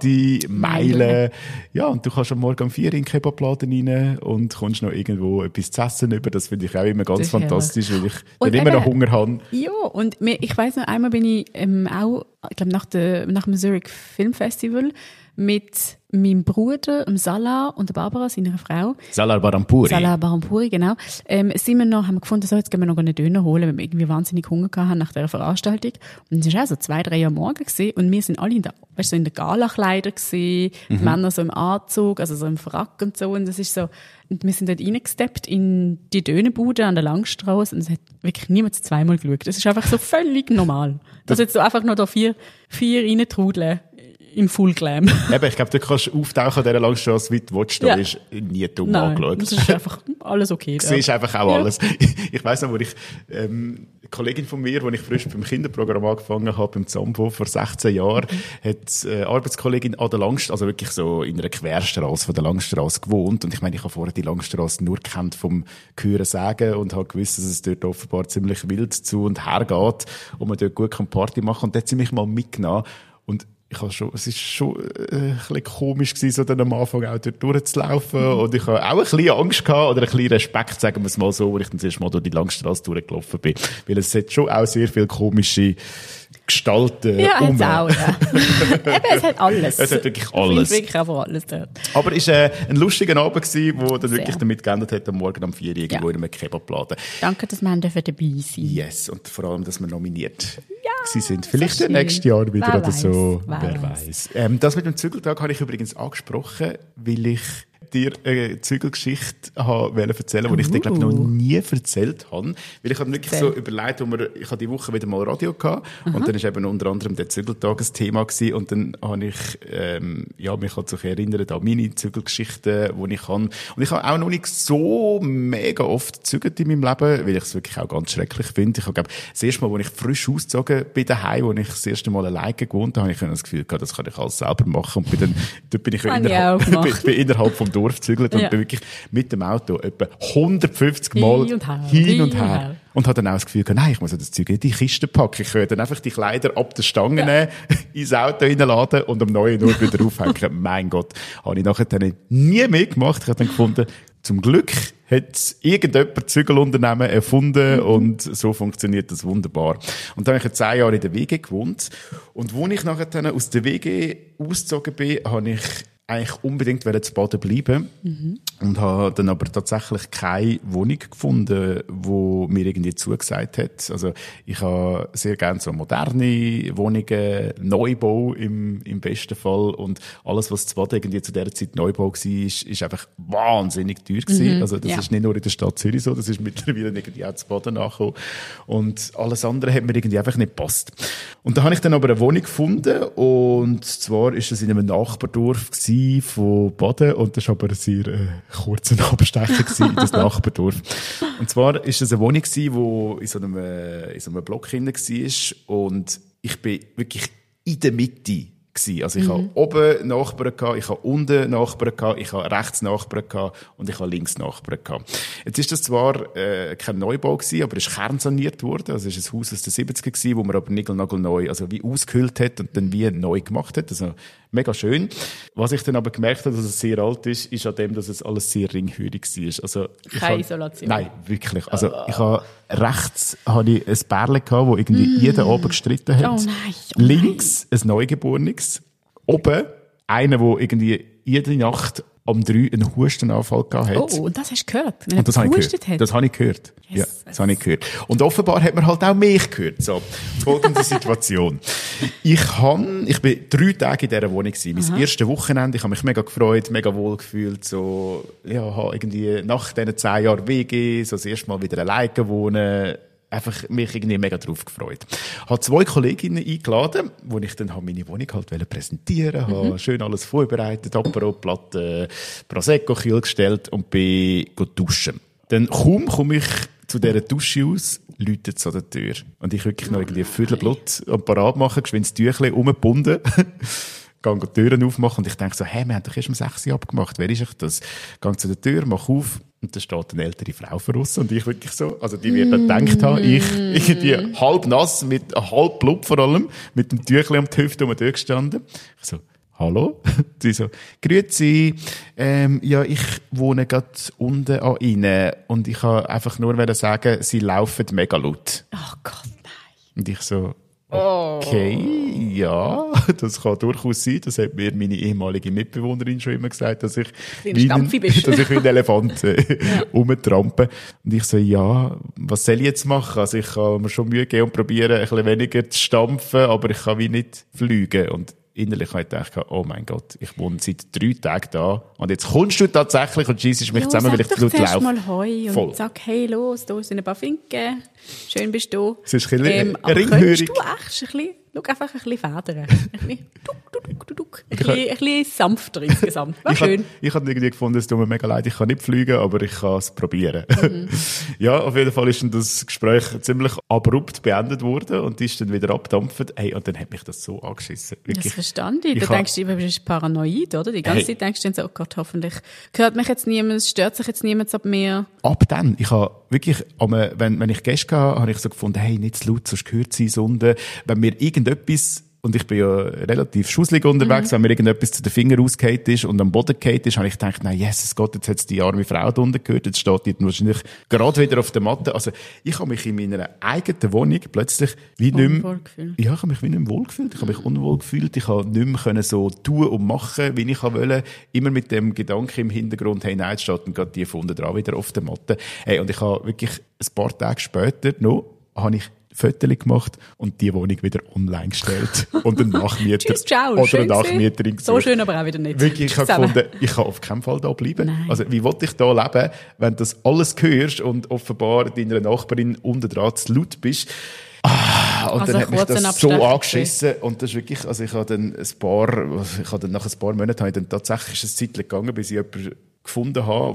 Party-Meile. Ja, und du kannst am Morgen um vier in den Kebabladen rein und kommst noch irgendwo etwas zu essen über. Das finde ich auch immer ganz Das ist fantastisch, weil ich Und dann immer noch eben- Hunger habe. Ja, und mir, ich weiss noch, einmal bin ich ähm, auch, ich glaube, nach, der, nach dem Zurich Film Festival mit meinem Bruder, dem Salah und der Barbara, seiner Frau. Salar Barampuri. Salah Barampuri, genau. Ähm, sind wir noch, haben wir gefunden, so, jetzt gehen wir noch einen Döner holen, weil wir irgendwie wahnsinnig Hunger gehabt haben nach dieser Veranstaltung. Und es war auch so zwei, drei Uhr am Morgen gewesen, und wir sind alle in der, weißt du, so in der Galakleider gewesen, die Männer so im Anzug, also so im Frack und so, und das ist so, und wir sind dort reingesteppt in die Dönerbude an der Langstrasse, und es hat wirklich niemand zweimal geschaut. Das ist einfach so völlig normal. Dass jetzt so einfach noch da vier, vier reintrudeln in Full Glam. Eben, ich glaube, du kannst auftauchen an dieser Langstrasse, wie du willst, da ja. ist nie dumm Nein, angeschaut. Das ist einfach alles okay. Du siehst einfach auch ja. alles. Ich weiss noch, wo ich, ähm, eine Kollegin von mir, als ich frisch beim Kinderprogramm angefangen habe, beim Zambo vor sechzehn Jahren, mhm. hat eine Arbeitskollegin an der Langstrasse, also wirklich so in einer Querstrasse von der Langstrasse gewohnt. Und ich meine, ich habe vorher die Langstrasse nur kennt vom Hören sagen und habe gewusst, dass es dort offenbar ziemlich wild zu und her geht und man dort gut Party machen kann. Und dort hat sie mich mal mitgenommen. Und ich habe schon, es ist schon äh, ein bisschen komisch gewesen, so dann am Anfang auch dort durchzulaufen. Mhm. Und ich habe auch ein bisschen Angst gehabt, oder ein bisschen Respekt, sagen wir es mal so, als ich dann das erste Mal durch die Langstrasse durchgelaufen bin. Weil es hat schon auch sehr viele komische Gestalten. Ja, um. hat's auch, ja. Eben, es hat alles. Es hat wirklich alles. Es wirklich einfach alles dort. Aber es war äh, ein lustiger Abend gewesen, wo dann wirklich damit geändert hat, am Morgen um vier Uhr irgendwo ja. in einem Kebabladen. Danke, dass wir dabei sein dürfen. Yes, und vor allem, dass wir nominiert ja, sind. Vielleicht nächstes Jahr wieder wer oder weiss, so. Wer, wer weiß. Ähm, das mit dem Zügeltag habe ich übrigens angesprochen, weil ich dir eine Zügelgeschichte wollte erzählen, die uh. ich dir, glaube ich, noch nie erzählt habe. Weil ich habe wirklich Erzähl. so überlegt, wo wir, ich habe die Woche wieder mal Radio gehabt, uh-huh. und dann ist eben unter anderem der Zügeltag ein Thema gewesen, und dann habe ich, ähm, ja, mich halt so erinnert an meine Zügelgeschichten, die ich habe. Und ich habe auch noch nicht so mega oft gezügelt in meinem Leben, weil ich es wirklich auch ganz schrecklich finde. Ich habe, glaube, das erste Mal, als ich frisch ausgezogen bin daheim, als ich das erste Mal alleine gewohnt habe, habe ich das Gefühl gehabt, das kann ich alles selber machen. Und bin dann, dort bin ich innerhalb, bin, bin innerhalb vom Dorf gezügelt und ja. bin wirklich mit dem Auto etwa hundertfünfzig Mal hin und her. Hin und, her. Und habe dann auch das Gefühl gehabt, nein, ich muss ja das Zeug in die Kiste packen. Ich kann dann einfach die Kleider ab der Stange ja. nehmen, ins Auto reinladen und am neuen nur wieder aufhängen. Mein Gott, habe ich nachher dann nie mehr gemacht. Ich habe dann gefunden, zum Glück hat irgendjemand Zügelunternehmen erfunden mhm. und so funktioniert das wunderbar. Und dann habe ich jetzt zehn Jahre in der W G gewohnt. Und als ich nachher dann aus der W G ausgezogen bin, habe ich eigentlich unbedingt zu Baden bleiben mhm. und habe dann aber tatsächlich keine Wohnung gefunden, wo mir irgendwie zugesagt hat. Also ich habe sehr gerne so moderne Wohnungen, Neubau im, im besten Fall, und alles, was zu Baden irgendwie zu dieser Zeit Neubau war, ist, ist einfach wahnsinnig teuer gewesen. Mhm. Also das ja. ist nicht nur in der Stadt Zürich so, das ist mittlerweile irgendwie auch zu Baden nachgekommen. Und alles andere hat mir irgendwie einfach nicht gepasst. Und da habe ich dann aber eine Wohnung gefunden, und zwar ist es in einem Nachbardorf gewesen, von Baden, und das war aber ein sehr äh, kurzer Abstecher in das Nachbardorf. Und zwar war es eine Wohnung, die in so einem, äh, in so einem Block hinten war, und ich bin wirklich in der Mitte gewesen. Also ich mhm. habe oben Nachbarn gehabt, ich habe unten Nachbarn gehabt, ich habe rechts Nachbarn gehabt und ich habe links Nachbarn gehabt. Jetzt ist das zwar äh, kein Neubau gewesen, aber es ist kernsaniert worden. Also es ist ein Haus aus den siebziger gewesen, wo man aber nigelnagelneu, also wie ausgehüllt hat und dann wie neu gemacht hat. Also mega schön. Was ich dann aber gemerkt habe, dass es sehr alt ist, ist an dem, dass es alles sehr ringhörig war. Also keine habe, Isolation? Nein, wirklich. Also oh. ich habe rechts habe ich ein Bärle gehabt, wo irgendwie mm. jeden Abend gestritten hat. Oh nein. Oh Links ein Neugeborenes. Oben einer, der irgendwie jede Nacht um drei einen Hustenanfall gehabt hat. Oh, und das hast du gehört? Und das habe ich gehört. Hat. Das habe ich gehört. Yes. Ja, das habe ich gehört. Und offenbar hat man halt auch mich gehört. So, folgende Situation. Ich han, ich bin drei Tage in dieser Wohnung gewesen. Mein Aha. erstes Wochenende. Ich habe mich mega gefreut, mega wohl gefühlt. So, ja, habe irgendwie nach diesen zehn Jahren W G, so das erste Mal wieder alleine wohnen. Einfach mich irgendwie mega drauf gefreut. Habe zwei Kolleginnen eingeladen, wo ich dann meine Wohnung halt präsentieren wollte. Mhm. Habe schön alles vorbereitet, Apero-Platte, Prosecco-Kühl gestellt und bin duschen. Dann kaum komme ich zu dieser Dusche aus, läutet es an der Tür. Und ich wirklich noch irgendwie Viertelblut am Parat machen, geschwind das Tüchlein umgebunden. Gehe die Türen aufmachen und ich denke so, hey, wir haben doch erst um sechs Uhr abgemacht, wer ist das? Gehe zu der Tür, mache auf und da steht eine ältere Frau voraus und ich wirklich so, also die wird dann gedacht haben, ich irgendwie halb nass, mit halb Blut vor allem, mit dem Tüchlein um die Hüfte gestanden. Ich so, hallo? Sie so, grüezi, ähm, ja, ich wohne gerade unten an Ihnen und ich kann einfach nur sagen, Sie laufen mega laut. Oh Gott, nein. Und ich so, okay, oh. ja, das kann durchaus sein. Das hat mir meine ehemalige Mitbewohnerin schon immer gesagt, dass ich wie ein, dass ich wie ein Elefant äh, ja. rumtrampe. Und ich so, ja, was soll ich jetzt machen? Also ich kann mir schon Mühe geben und probieren, ein bisschen weniger zu stampfen, aber ich kann wie nicht fliegen. Und innerlich habe ich gedacht, oh mein Gott, ich wohne seit drei Tagen da und jetzt kommst du tatsächlich und schießt mich jo, zusammen, weil ich zu laut laufe. Sag mal Hoi und Voll. Sag, hey, los, da sind ein paar Finken, schön bist du. Es ist ein bisschen ähm, aber könntest du echt ein bisschen, schau einfach ein bisschen federn. Ein bisschen, du, du, du. ein, bisschen, ein bisschen sanfter insgesamt. War ich schön. Hab, ich habe irgendwie gefunden, es tut mir mega leid, ich kann nicht fliegen, aber ich kann es probieren. Mhm. Ja, auf jeden Fall ist dann das Gespräch ziemlich abrupt beendet worden und ist dann wieder abgedampft. Hey, und dann hat mich das so angeschissen. Wirklich. Das verstand ich. Da denkst du, du bist paranoid, oder? Die ganze hey. Zeit denkst du dann so, oh Gott, hoffentlich hört mich jetzt niemand, stört sich jetzt niemand ab mir. Ab dann. Ich habe wirklich, wenn, wenn ich Gäste hatte, habe ich so gefunden, hey, nicht zu laut, sonst gehört sie Sonde. Wenn mir irgendetwas, und ich bin ja relativ schusselig unterwegs, mhm. wenn mir irgendetwas zu den Fingern rausgehauen ist und am Boden gehauen ist, habe ich gedacht, nein, Jesus Gott, jetzt hat es die arme Frau da unten gehört, jetzt steht die wahrscheinlich gerade wieder auf der Matte. Also, ich habe mich in meiner eigenen Wohnung plötzlich wie nicht mehr, ich habe mich wie nicht mehr wohlgefühlt, ich habe mich unwohl gefühlt, ich habe nicht mehr können so tun und machen, wie ich wollte, immer mit dem Gedanken im Hintergrund, hey, nein, jetzt steht dann gerade die Funde dran wieder auf der Matte. Hey, und ich habe wirklich ein paar Tage später noch, habe ich Fotos gemacht und die Wohnung wieder online gestellt und einen Nachmieter Tschüss, ciao, oder eine Nachmieterin gesucht. So schön aber auch wieder nicht. Wirklich, ich habe gefunden, ich kann auf keinen Fall da bleiben. Nein. Also wie wollte ich da leben, wenn du das alles hörst und offenbar deiner Nachbarin unten dran zu laut bist? Ah, und also dann hat mich das so angeschissen und das ist wirklich, also ich habe dann ein paar, ich habe dann nach ein paar Monaten habe ich dann tatsächlich eine Zeit gegangen, bis ich jemanden gefunden habe,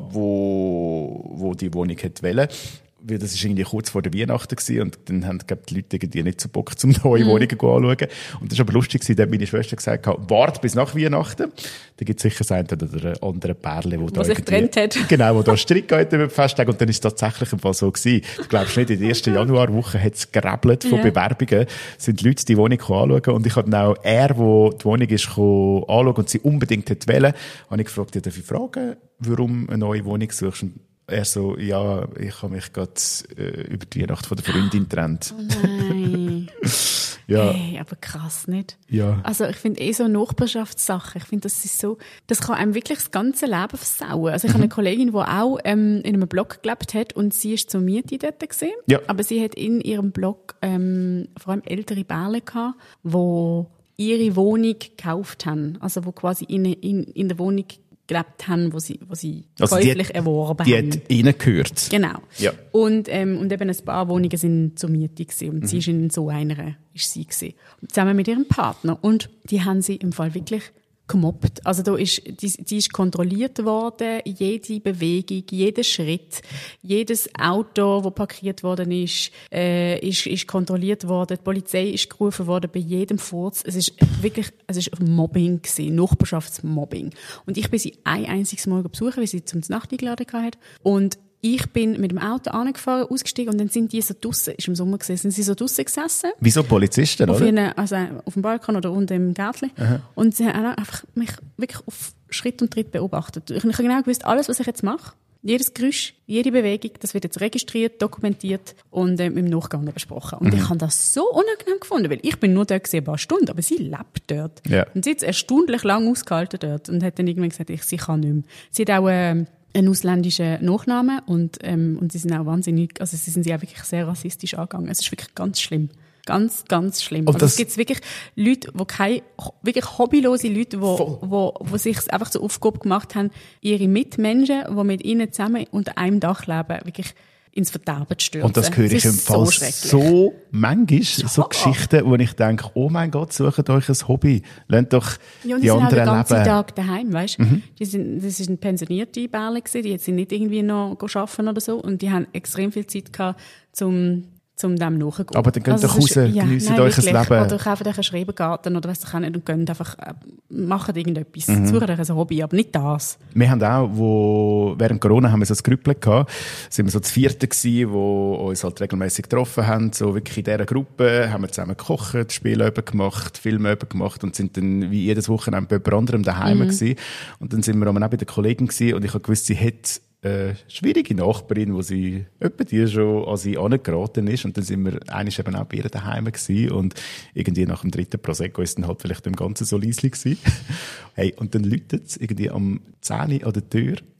wo, wo die Wohnung hätte wollen. Weil das war irgendwie kurz vor der Weihnachten gewesen, und dann haben, glaub, die Leute irgendwie nicht so Bock, zum neue mhm. Wohnungen anzuschauen. Und das war aber lustig gewesen, da hat meine Schwester gesagt, wart bis nach Weihnachten. Da gibt es sicher das eine oder andere Pärchen, wo, wo da sich getrennt hat. Genau, wo da Streit geht über den Festtag. Und dann ist es tatsächlich im Fall so gewesen. Du glaubst nicht, in der ersten Januarwoche hat es gerebelt von ja. Bewerbungen, sind die Leute die Wohnung anschauen. Und ich habe dann auch er, der die Wohnung ist, anschauen und sie unbedingt hat wollen, habe ich gefragt, ja, darf ich fragen, warum eine neue Wohnung suchst? Und er so, ja, ich habe mich gerade äh, über die Weihnacht von der Freundin getrennt. Oh nein. Ja. Hey, aber krass, nicht? Ja. Also ich finde eh so Nachbarschaftssachen, ich finde, das ist so, das kann einem wirklich das ganze Leben versauen. Also ich mhm. habe eine Kollegin, die auch ähm, in einem Blog gelebt hat und sie ist zur Miete dort gewesen. Ja. Aber sie hat in ihrem Blog ähm, vor allem ältere Bärle gehabt, die ihre Wohnung gekauft haben. Also wo quasi in, in, in der Wohnung gelebt haben, wo sie, wo sie also käuflich die, erworben die haben. Die hat ihnen gehört. Genau. Ja. Und, ähm, und eben ein paar Wohnungen sind zur Miete gewesen. Und mhm. sie ist in so einer, ist sie gewesen. Zusammen mit ihrem Partner. Und die haben sie im Fall wirklich gemobbt. Also da ist, die, die ist kontrolliert worden, jede Bewegung, jeder Schritt, jedes Auto, das parkiert worden ist, äh, ist, ist kontrolliert worden. Die Polizei ist gerufen worden bei jedem Furz. Es ist wirklich, es ist Mobbing gewesen, Nachbarschaftsmobbing. Und ich bin sie ein einziges Mal besuchen, weil sie zum Nacht eingeladen hatte. Und ich bin mit dem Auto angefahren, ausgestiegen und dann sind die so draussen, ist im Sommer gewesen, sind sie so draussen gesessen. Wieso Polizisten, auf oder? Ihren, also auf dem Balkon oder unten im Gärtchen. Aha. Und sie haben einfach mich wirklich auf Schritt und Tritt beobachtet. Ich habe genau gewusst, alles, was ich jetzt mache, jedes Geräusch, jede Bewegung, das wird jetzt registriert, dokumentiert und ähm, im Nachgang besprochen. Und mhm. ich habe das so unangenehm gefunden, weil ich bin nur dort gewesen, ein paar Stunden, aber sie lebt dort. Ja. Und sie hat es erstaunlich lang ausgehalten dort und hat dann irgendwann gesagt, ich, sie kann nicht mehr. Sie hat auch äh, einen ausländischen Nachnamen und, ähm, und sie sind auch wahnsinnig, also sie sind sie auch wirklich sehr rassistisch angegangen. Es ist wirklich ganz schlimm. Ganz, ganz schlimm. Und also es gibt wirklich Leute, die keine, wirklich hobbylose Leute, die, wo, wo sich einfach zur Aufgabe gemacht haben, ihre Mitmenschen, die mit ihnen zusammen unter einem Dach leben, wirklich ins Verderben zu stürzen. Und das höre ich im Fall so, so manchmal, ja. so Geschichten, wo ich denke, oh mein Gott, sucht euch ein Hobby. Lasst doch ja, die anderen leben. Ja, die sind auch den ganzen Tag daheim, weißt du. Mhm. Die sind, das sind pensionierte Bärle gewesen, die sind nicht irgendwie noch arbeiten oder so. Und die haben extrem viel Zeit gehabt, zum zum dem nachzugehen. Aber dann geht also doch raus, ist, ja, geniessen nein, euch ein Leben. Oder kauft euch einen Schrebergarten oder weiss ich auch nicht und könnt einfach, äh, macht irgendetwas. Mhm. Sucht euch ein Hobby, aber nicht das. Wir haben auch, wo, während Corona haben wir so ein Grüppchen gehabt, sind wir so das Vierte gewesen, wo uns halt regelmäßig getroffen haben, so wirklich in dieser Gruppe, haben wir zusammen gekocht, Spiele eben gemacht, Filme eben gemacht und sind dann wie jedes Wochenende bei jemand anderem daheim mhm. gewesen. Und dann sind wir auch bei der Kollegin gewesen und ich habe gewusst, sie hätte eine schwierige Nachbarin, wo sie etwa die schon an sie angeraten ist. Und dann sind wir eigentlich eben auch bei ihr daheim gewesen. Und irgendwie nach dem dritten Prosecco ist dann halt vielleicht im Ganzen so leislich gewesen. Hey, und dann läutet es irgendwie am zehn Uhr an der Tür.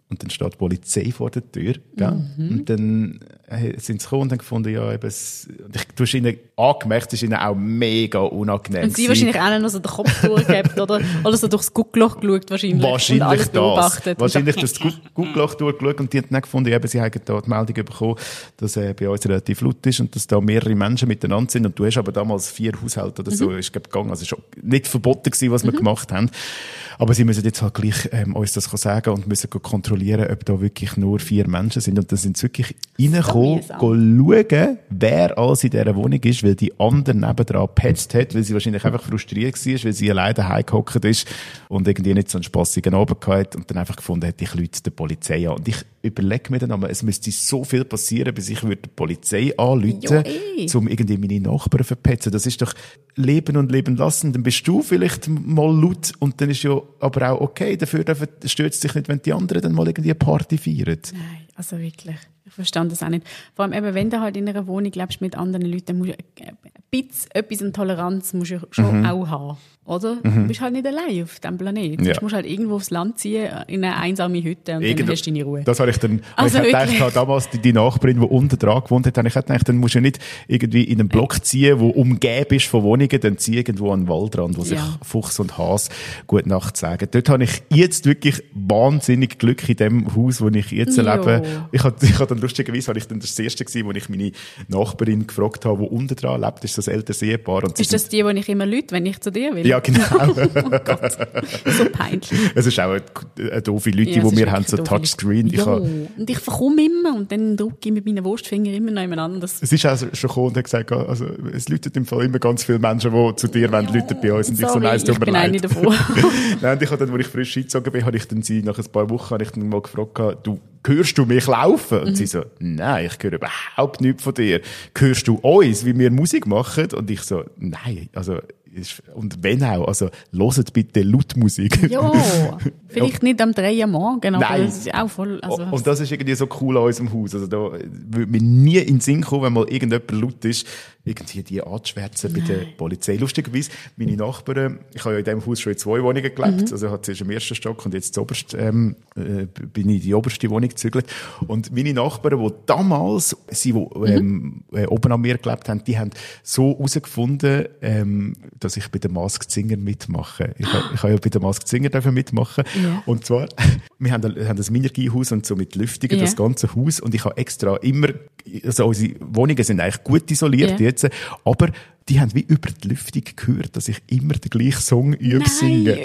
und dann steht die Polizei vor der Tür. Gell? Mhm. Und dann äh, sind sie gekommen und haben gefunden, ja, eben, es, ich, du hast ihnen angemerkt, es ist ihnen auch mega unangenehm. Und sie wahrscheinlich auch noch so den Kopf durchgehabt, oder? Oder so durchs Guckloch geschaut, wahrscheinlich. Wahrscheinlich und alles beobachtet. Das. Wahrscheinlich das Guckloch durchgeschaut und die haben dann gefunden, eben, sie haben da die Meldung bekommen, dass äh, bei uns relativ laut ist und dass da mehrere Menschen miteinander sind. Und du hast aber damals vier Haushalte oder so, mhm. ist glaub, gegangen. Also es war nicht verboten gewesen, was mhm. wir gemacht haben. Aber sie müssen jetzt halt gleich ähm, uns das sagen und müssen kontrollieren, ob da wirklich nur vier Menschen sind. Und dann sind sie wirklich reingekommen, schauen, wer alles in dieser Wohnung ist, weil die anderen nebendran gepetzt hat, weil sie wahrscheinlich einfach frustriert war, weil sie alleine daheim gehockt ist und irgendwie nicht so einen spassigen Abend gehabt und dann einfach gefunden hat, ich rufe die Polizei an. Und ich überlege mir dann aber, es müsste so viel passieren, bis ich würde die Polizei anrufen, um irgendwie meine Nachbarn zu verpetzen. Das ist doch leben und leben lassen. Dann bist du vielleicht mal laut und dann ist ja aber auch okay, dafür stört es dich nicht, wenn die anderen dann mal irgendwie eine Party feiern. Nein, also wirklich. Ich verstand das auch nicht. Vor allem eben, wenn du halt in einer Wohnung lebst mit anderen Leuten, dann musst du ein bisschen etwas an Toleranz musst du schon mhm. auch haben. Oder? Mhm. Du bist halt nicht allein auf diesem Planeten. Ja. Du musst halt irgendwo aufs Land ziehen, in eine einsame Hütte und Irgend- dann hast du deine Ruhe. Das habe ich dann, also ich gedacht, habe damals die, die Nachbarin, die unten dran gewohnt hat, habe ich gedacht, dann musst du nicht irgendwie in einen Block ziehen, der umgeben ist von Wohnungen, dann zieh irgendwo an den Waldrand, wo sich ja. Fuchs und Hase gut Nacht sagen. Dort habe ich jetzt wirklich wahnsinnig Glück in dem Haus, wo ich jetzt jo. lebe. Ich habe, ich habe dann lustigerweise, habe ich dann das erste gewesen, wo ich meine Nachbarin gefragt habe, die unten dran lebt, ist das ältere Ehepaar. Und ist das die, die ich immer lüte, wenn ich zu dir will? Ja, genau. Oh Gott, so peinlich. Es ist auch eine, eine doofe Leute, ja, die wir haben, so Touchscreen. Ich habe, und ich verkomme immer und dann drücke ich mit meinen Wurstfingern immer noch jemand anderes. Es ist auch schon gekommen und hat gesagt, also, es läutet im Fall immer ganz viele Menschen, die zu dir ja. wollen, läuten bei uns. Und Sorry, ich so, nein, es tut mir leid. Ich bin eine davon. Nein, und ich habe dann, als ich frisch eingezogen bin, habe ich dann sie, nach ein paar Wochen, habe ich dann mal gefragt, du, hörst du mich laufen? Und mhm. sie so, nein, ich höre überhaupt nichts von dir. Hörst du uns, wie wir Musik machen? Und ich so, nein, also, und wenn auch, also hört bitte laut Musik. Ja, vielleicht nicht am drei Uhr morgen, aber Nein. das ist auch voll... Also und das ist irgendwie so cool an unserem Haus. Also da würde mir nie in den Sinn kommen, wenn mal irgendjemand laut ist, irgendwie die anzuschwärzen bei der Polizei. Lustigerweise, meine Nachbarn, ich habe ja in diesem Haus schon in zwei Wohnungen gelebt, mhm. also ich hatte zuerst im ersten Stock und jetzt zuoberst, ähm, äh, bin ich in die oberste Wohnung gezügelt. Und meine Nachbarn, die damals, sie, die ähm, mhm. äh, oben an mir gelebt haben, die haben so herausgefunden, ähm, dass ich bei der Masked Singer mitmache. Ich, ha, ich habe ja bei der Masked Singer dürfen mitmachen. Ja. Und zwar, wir haben ein, haben ein Minergie-Haus und so mit Lüftungen, ja. das ganze Haus. Und ich habe extra immer, also unsere Wohnungen sind eigentlich gut isoliert ja. jetzt, aber die haben wie über die Lüftung gehört, dass ich immer den gleichen Song übe singe.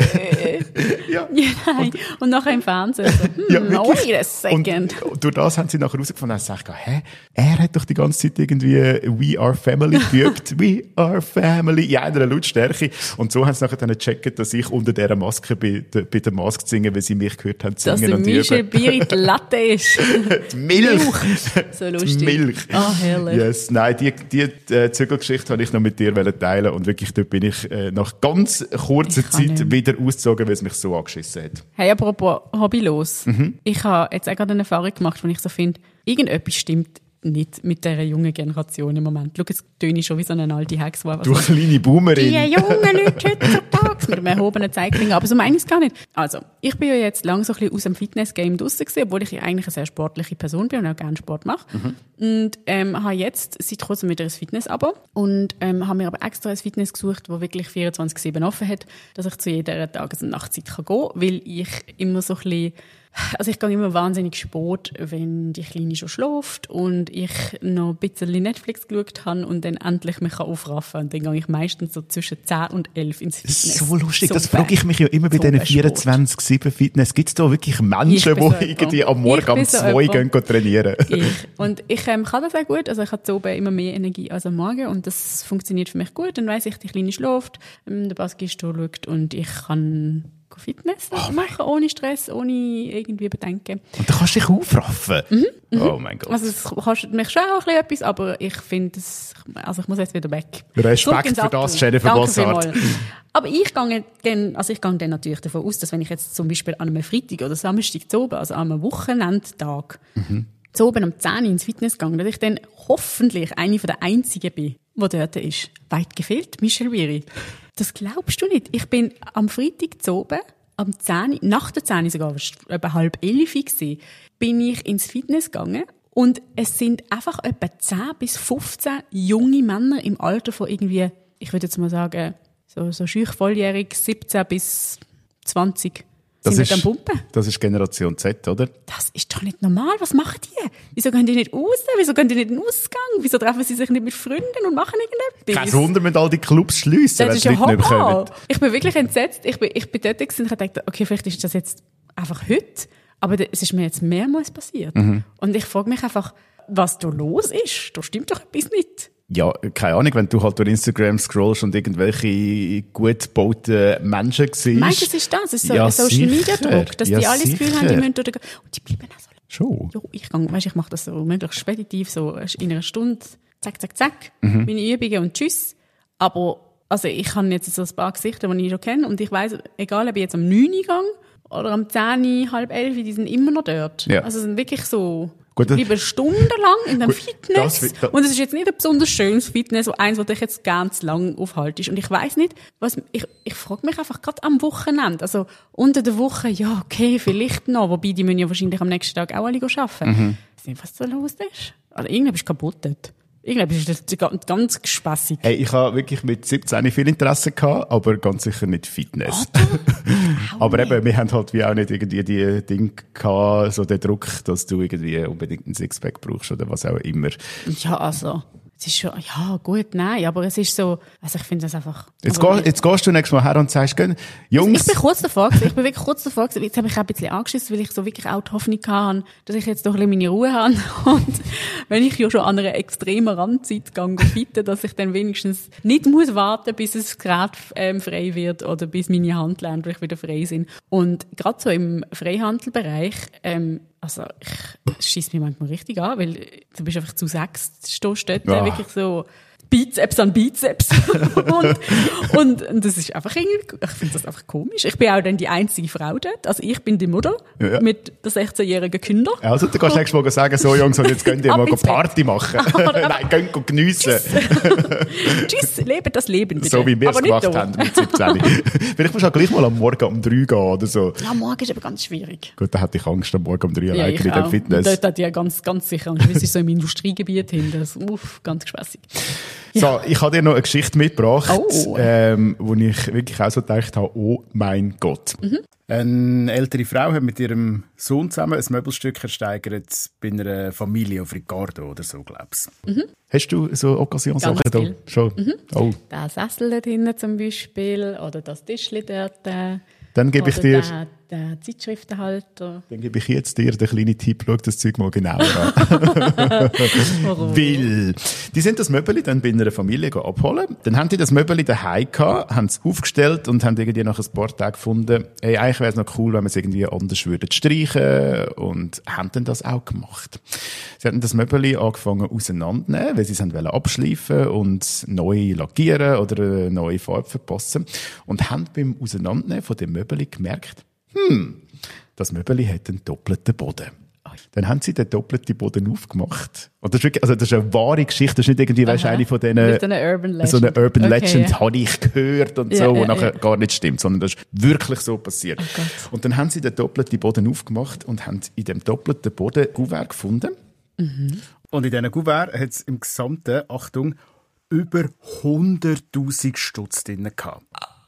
ja. ja, nein. Und, und nachher im Fernsehen so, hm, ja, wait a second. Und durch das haben sie nachher herausgefunden, und gesagt, hä, er hat doch die ganze Zeit irgendwie We Are Family geübt. We Are Family, in einer Lautstärke. Und so haben sie nachher dann gecheckt, dass ich unter dieser Maske bei, de, bei der Maske singe, weil sie mich gehört haben singen dass und üben. Dass der Michel Bier in die Latte ist. Die Milch. So lustig. Die Milch. Ah, oh, herrlich. Yes. Nein, die, die äh, Zügelgeschichte habe ich noch mit dir teilen und wirklich, dort bin ich äh, nach ganz kurzer Zeit wieder ausgezogen, weil es mich so angeschissen hat. Hey, apropos hobbylos. Mhm. Ich habe jetzt auch gerade eine Erfahrung gemacht, wo ich so finde, irgendetwas stimmt nicht mit dieser jungen Generation im Moment. Schau, jetzt töne ich schon wie so eine alte Hex. Du also, kleine Boomerin. Die jungen Leute heutzutage mit einem erhobenen Zeigefinger. Aber so meine ich es gar nicht. Also, ich bin ja jetzt lang so ein bisschen aus dem Fitness-Game draussen gewesen, obwohl ich eigentlich eine sehr sportliche Person bin und auch gerne Sport mache. Mhm. Und ähm, habe jetzt seit kurzem wieder ein Fitness-Abo und ähm, habe mir aber extra ein Fitness gesucht, das wirklich vierundzwanzig sieben offen hat, dass ich zu jeder Tages- und Nachtzeit gehen kann, weil ich immer so ein bisschen Also ich gehe immer wahnsinnig Sport, wenn die Kleine schon schläft und ich noch ein bisschen Netflix geschaut habe und dann endlich mich aufraffen kann. Und dann gehe ich meistens so zwischen zehn und elf ins Fitness. So lustig, so das frage ich mich ja immer bei so diesen vierundzwanzig sieben Fitness. Gibt es da wirklich Menschen, die so irgendwie am Morgen um zwei so gehen trainieren? Ich. Und ich ähm, kann das auch gut. Also ich habe zu oben immer mehr Energie als am Morgen und das funktioniert für mich gut. Dann weiss ich, die Kleine schläft, der Basketball schaut und ich kann Fitness oh machen, ohne Stress, ohne irgendwie Bedenken. Und dann kannst du dich aufraffen? Mhm, oh mein Gott. Also es kostet mich schon auch ein bisschen etwas, aber ich finde es, also ich muss jetzt wieder weg. Respekt für das, Jennifer Bossart. Aber ich gehe dann, also ich gehe dann natürlich davon aus, dass wenn ich jetzt zum Beispiel an einem Freitag oder Samstag zu oben, also an einem Wochenendtag, mhm. zu oben um zehn Uhr ins Fitness gehe, dass ich dann hoffentlich eine von der Einzigen bin, die dort ist. Weit gefehlt, Michel Bieri. Das glaubst du nicht. Ich bin am Freitag zu oben am zehn, nach der zehn sogar, etwa halb elf gewesen, bin ich ins Fitness gegangen. Und es sind einfach etwa zehn bis fünfzehn junge Männer im Alter von irgendwie, ich würde jetzt mal sagen, so, so schüch volljährig, siebzehn bis zwanzig. Das sind ist, am Pumpen. Das ist Generation Z, oder? Das ist doch nicht normal. Was machen die? Wieso gehen die nicht raus? Wieso gehen die nicht in den Ausgang? Wieso treffen sie sich nicht mit Freunden und machen irgendetwas? Kein Wunder, wenn all die Clubs schliessen, wenn die die Leute nicht mehr kommen. Ich bin wirklich entsetzt. Ich bin, ich bin dort gewesen und habe gedacht, okay, vielleicht ist das jetzt einfach heute. Aber es ist mir jetzt mehrmals passiert. Mhm. Und ich frage mich einfach, was da los ist. Da stimmt doch etwas nicht. Ja, keine Ahnung, wenn du halt durch Instagram scrollst und irgendwelche gut gebauten Menschen siehst. Meinst du, es ist das? Es ist so ja, ein Social-Media-Druck, dass ja, die alle das Gefühl haben, die müssen durch... Und die bleiben auch so... Schon? Jo, ich, gang, weißt, ich mache das so möglichst speditiv, so in einer Stunde, zack, zack, zack, mhm. meine Übungen und tschüss. Aber also ich habe jetzt so ein paar Gesichter, die ich schon kenne und ich weiss, egal ob ich jetzt am neun gehe oder am zehn, halb elf, die sind immer noch dort. Ja. Also sind wirklich so... Gut, ich bleibe stundenlang in dem gut, Fitness. das, das, und es ist jetzt nicht ein besonders schönes Fitness, so eins, wo dich jetzt ganz lang aufhaltest. Und ich weiss nicht, was, ich, ich frage mich einfach gerade am Wochenende. Also, unter der Woche, ja, okay, vielleicht noch. Wobei, die müssen ja wahrscheinlich am nächsten Tag auch alle arbeiten. Mhm. Ich weiß nicht, was da los ist. Also, irgendwie bist du kaputt dort. Irgendwie ist das ganz gespässig. Hey, ich habe wirklich mit siebzehn viel Interesse gehabt, aber ganz sicher nicht Fitness. aber eben, wir haben halt wie auch nicht irgendwie die Dinge gehabt, so den Druck, dass du irgendwie unbedingt einen Sixpack brauchst oder was auch immer. Ja, also, es ist schon, ja, gut, nein, aber es ist so, also ich finde das einfach... Jetzt, geh, jetzt gehst du nächstes Mal her und sagst, Jungs... Ich bin kurz davor gewesen, ich bin wirklich kurz davor gewesen. Jetzt habe ich auch ein bisschen angeschissen, weil ich so wirklich auch die Hoffnung hatte, dass ich jetzt doch ein bisschen meine Ruhe habe. Und wenn ich ja schon an einer extremen Randzeit gehe, bitte, dass ich dann wenigstens nicht muss warten, bis das Gerät ähm, frei wird oder bis meine Handgelenke wieder frei sind. Und gerade so im Freihandelbereich, ähm, also ich schieße mich manchmal richtig an, weil du bist einfach zu sechs, stehst dort, ja. Wirklich so Bizeps an Bizeps. und, und, und das ist einfach irgendwie, ich finde das einfach komisch. Ich bin auch dann die einzige Frau dort. Also ich bin die Mutter ja. mit den sechzehnjährigen Kindern. Also du kannst nächstes Mal sagen, so Jungs, und jetzt könnt ihr mal Party machen. Nein, könnt geniessen. Tschüss. Tschüss, lebt das Leben bitte. So wie wir es gemacht haben mit siebzehn. Vielleicht musst du auch gleich mal am Morgen um drei gehen oder so. Ja, am Morgen ist aber ganz schwierig. Gut, da hätte ich Angst, am Morgen um drei ja, alleine in dem Fitness. Und dort hat ja ganz, ganz sicher Angst. Das ist so im Industriegebiet hin. Das ist uff, ganz gespässig. Ja. So, ich habe dir noch eine Geschichte mitgebracht, oh. ähm, wo ich wirklich auch so gedacht habe, oh mein Gott. Mhm. Eine ältere Frau hat mit ihrem Sohn zusammen ein Möbelstück ersteigert bei einer Familie auf Ricardo oder so, glaub's. Mhm. Hast du so Occasionssachen da? Schon? Mhm. Oh. Der Sessel dort hinten zum Beispiel oder das Tischchen dort. Äh, Dann gebe ich dir... Der, der Zeitschriftenhalter. Dann gebe ich jetzt dir den kleinen Tipp, schau das Zeug mal genauer an. Weil, die sind das Möbeli dann bei einer Familie abholen. Dann haben die das Möbeli daheim gehabt, haben es aufgestellt und haben irgendwie nach ein paar Tagen gefunden, hey, eigentlich wäre es noch cool, wenn wir es irgendwie anders würden streichen, und haben dann das auch gemacht. Sie hatten das Möbeli angefangen auseinandernehmen, weil sie es wollten abschleifen und neu lackieren oder eine neue Farbe verpassen, und haben beim Auseinandernehmen von dem Möbeli gemerkt, hm, das Möbeli hat einen doppelten Boden. Dann haben sie den doppelten Boden aufgemacht. Und das ist wirklich, also das ist eine wahre Geschichte. Das ist nicht irgendwie, weißt du, eine von denen, so eine Urban Legend, so eine Urban okay, Legend ja. habe ich gehört und ja, so, wo ja, nachher ja. gar nicht stimmt, sondern das ist wirklich so passiert. Oh und dann haben sie den doppelten Boden aufgemacht und haben in dem doppelten Boden Kuvert gefunden. Mhm. Und in diesen Kuvert hat es im Gesamten, Achtung, über hunderttausend Stutz drin gehabt.